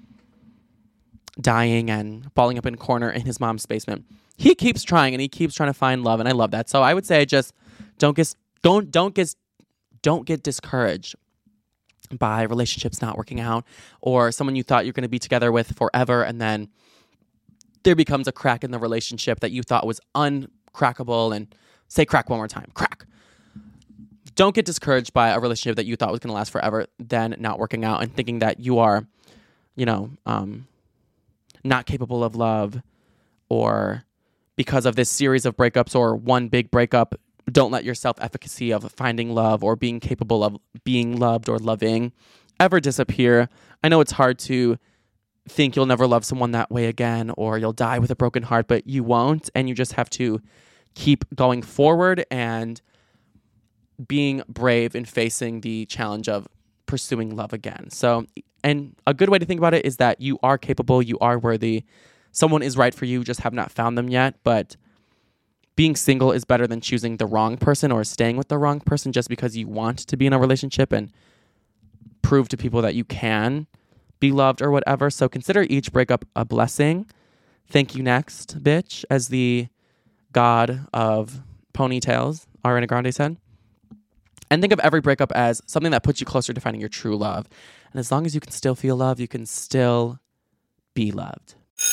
dying and falling up in a corner in his mom's basement, he keeps trying and he keeps trying to find love. And I love that. So I would say just don't get, don't, don't get, don't get discouraged by relationships not working out or someone you thought you're going to be together with forever and then there becomes a crack in the relationship that you thought was uncrackable, and say crack one more time, crack. Don't get discouraged by a relationship that you thought was going to last forever, then not working out and thinking that you are, you know, um, not capable of love, or because of this series of breakups or one big breakup, don't let your self-efficacy of finding love or being capable of being loved or loving ever disappear. I know it's hard to think you'll never love someone that way again, or you'll die with a broken heart, but you won't, and you just have to keep going forward and being brave and facing the challenge of pursuing love again. So, and a good way to think about it is that you are capable, you are worthy. Someone is right for you, just have not found them yet. But being single is better than choosing the wrong person or staying with the wrong person just because you want to be in a relationship and prove to people that you can be loved or whatever. So consider each breakup a blessing. Thank you next, bitch, as the god of ponytails, Ariana Grande said. And think of every breakup as something that puts you closer to finding your true love. And as long as you can still feel love, you can still be loved.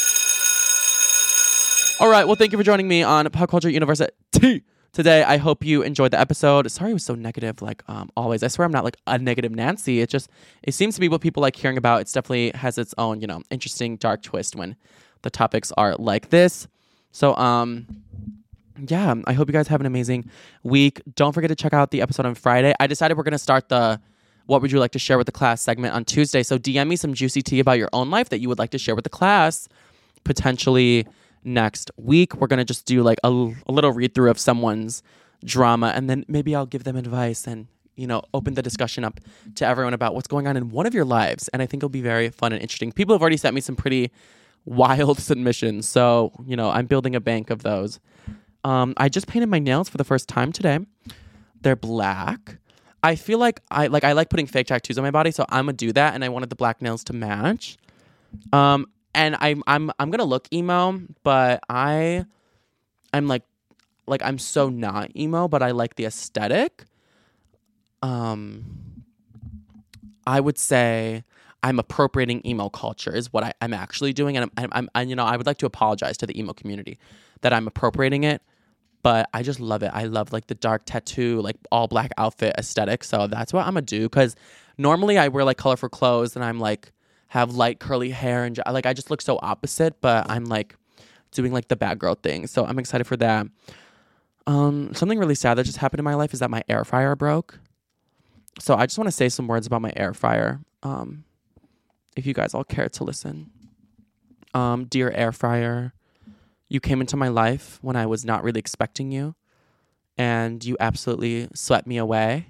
All right. Well, thank you for joining me on Pop Culture University today. I hope you enjoyed the episode. Sorry it was so negative, like um, always. I swear I'm not like a negative Nancy. It just, it seems to be what people like hearing about. It definitely has its own, you know, interesting dark twist when the topics are like this. So, um... yeah, I hope you guys have an amazing week. Don't forget to check out the episode on Friday. I decided we're going to start the What Would You Like to Share with the Class segment on Tuesday. So D M me some juicy tea about your own life that you would like to share with the class. Potentially next week, we're going to just do like a, a little read through of someone's drama. And then maybe I'll give them advice and, you know, open the discussion up to everyone about what's going on in one of your lives. And I think it'll be very fun and interesting. People have already sent me some pretty wild submissions. So, you know, I'm building a bank of those. Um, I just painted my nails for the first time today. They're black. I feel like I like I like putting fake tattoos on my body, so I'm gonna do that. And I wanted the black nails to match. Um, and I'm I'm I'm gonna look emo, but I, I'm like, like I'm so not emo, but I like the aesthetic. Um, I would say I'm appropriating emo culture is what I, I'm actually doing, and I'm, I'm, I'm you know I would like to apologize to the emo community that I'm appropriating it. But I just love it. I love like the dark tattoo, like all black outfit aesthetic. So that's what I'm gonna do. Because normally I wear like colorful clothes and I'm like have light curly hair and like I just look so opposite. But I'm like doing like the bad girl thing. So I'm excited for that. Um, something really sad that just happened in my life is that my air fryer broke. So I just want to say some words about my air fryer. Um, if you guys all care to listen. Um, dear air fryer. You came into my life when I was not really expecting you, and you absolutely swept me away.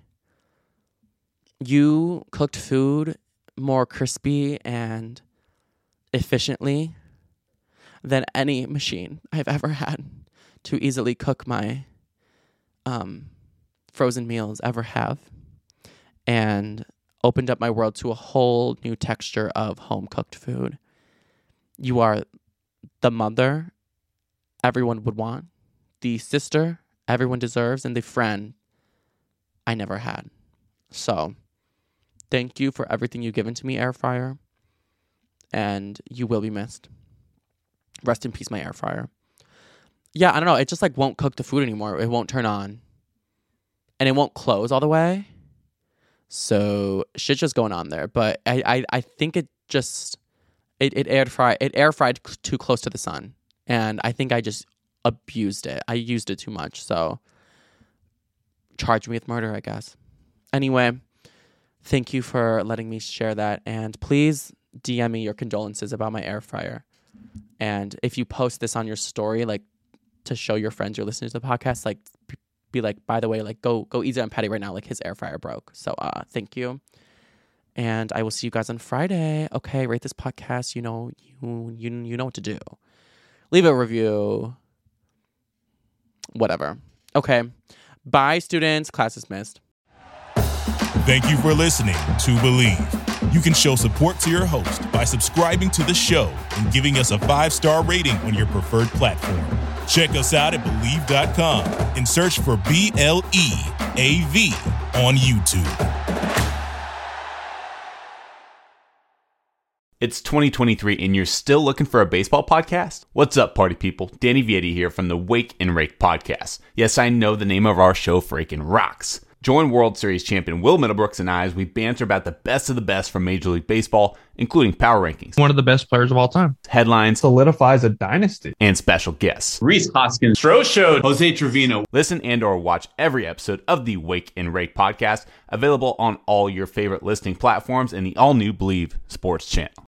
You cooked food more crispy and efficiently than any machine I've ever had to easily cook my um, frozen meals ever have, and opened up my world to a whole new texture of home-cooked food. You are the mother everyone would want, the sister everyone deserves, and the friend I never had. So, thank you for everything you've given to me, air fryer, and you will be missed. Rest in peace, my air fryer. Yeah, I don't know. It just like won't cook the food anymore. It won't turn on, and it won't close all the way. So shit's just going on there. But I, I, I think it just it it air fried it air fried too close to the sun. And I think I just abused it. I used it too much. So charge me with murder, I guess. Anyway, thank you for letting me share that. And please D M me your condolences about my air fryer. And if you post this on your story, like to show your friends you're listening to the podcast, like be like, by the way, like go go easy on Patty right now. Like his air fryer broke. So uh, thank you. And I will see you guys on Friday. Okay, rate this podcast. You know, you you you know what to do. Leave a review. Whatever. Okay. Bye, students. Class dismissed. Thank you for listening to Believe. You can show support to your host by subscribing to the show and giving us a five-star rating on your preferred platform. Check us out at Believe dot com and search for B L E A V on YouTube. It's twenty twenty-three and you're still looking for a baseball podcast? What's up, party people? Danny Vietti here from the Wake and Rake podcast. Yes, I know the name of our show freaking rocks. Join World Series champion Will Middlebrooks and I as we banter about the best of the best from Major League Baseball, including power rankings, one of the best players of all time, headlines, solidifies a dynasty, and special guests. Rhys Hoskins, Stro Show, Jose Trevino. Listen and or watch every episode of the Wake and Rake podcast, available on all your favorite listening platforms and the all-new Believe Sports channel.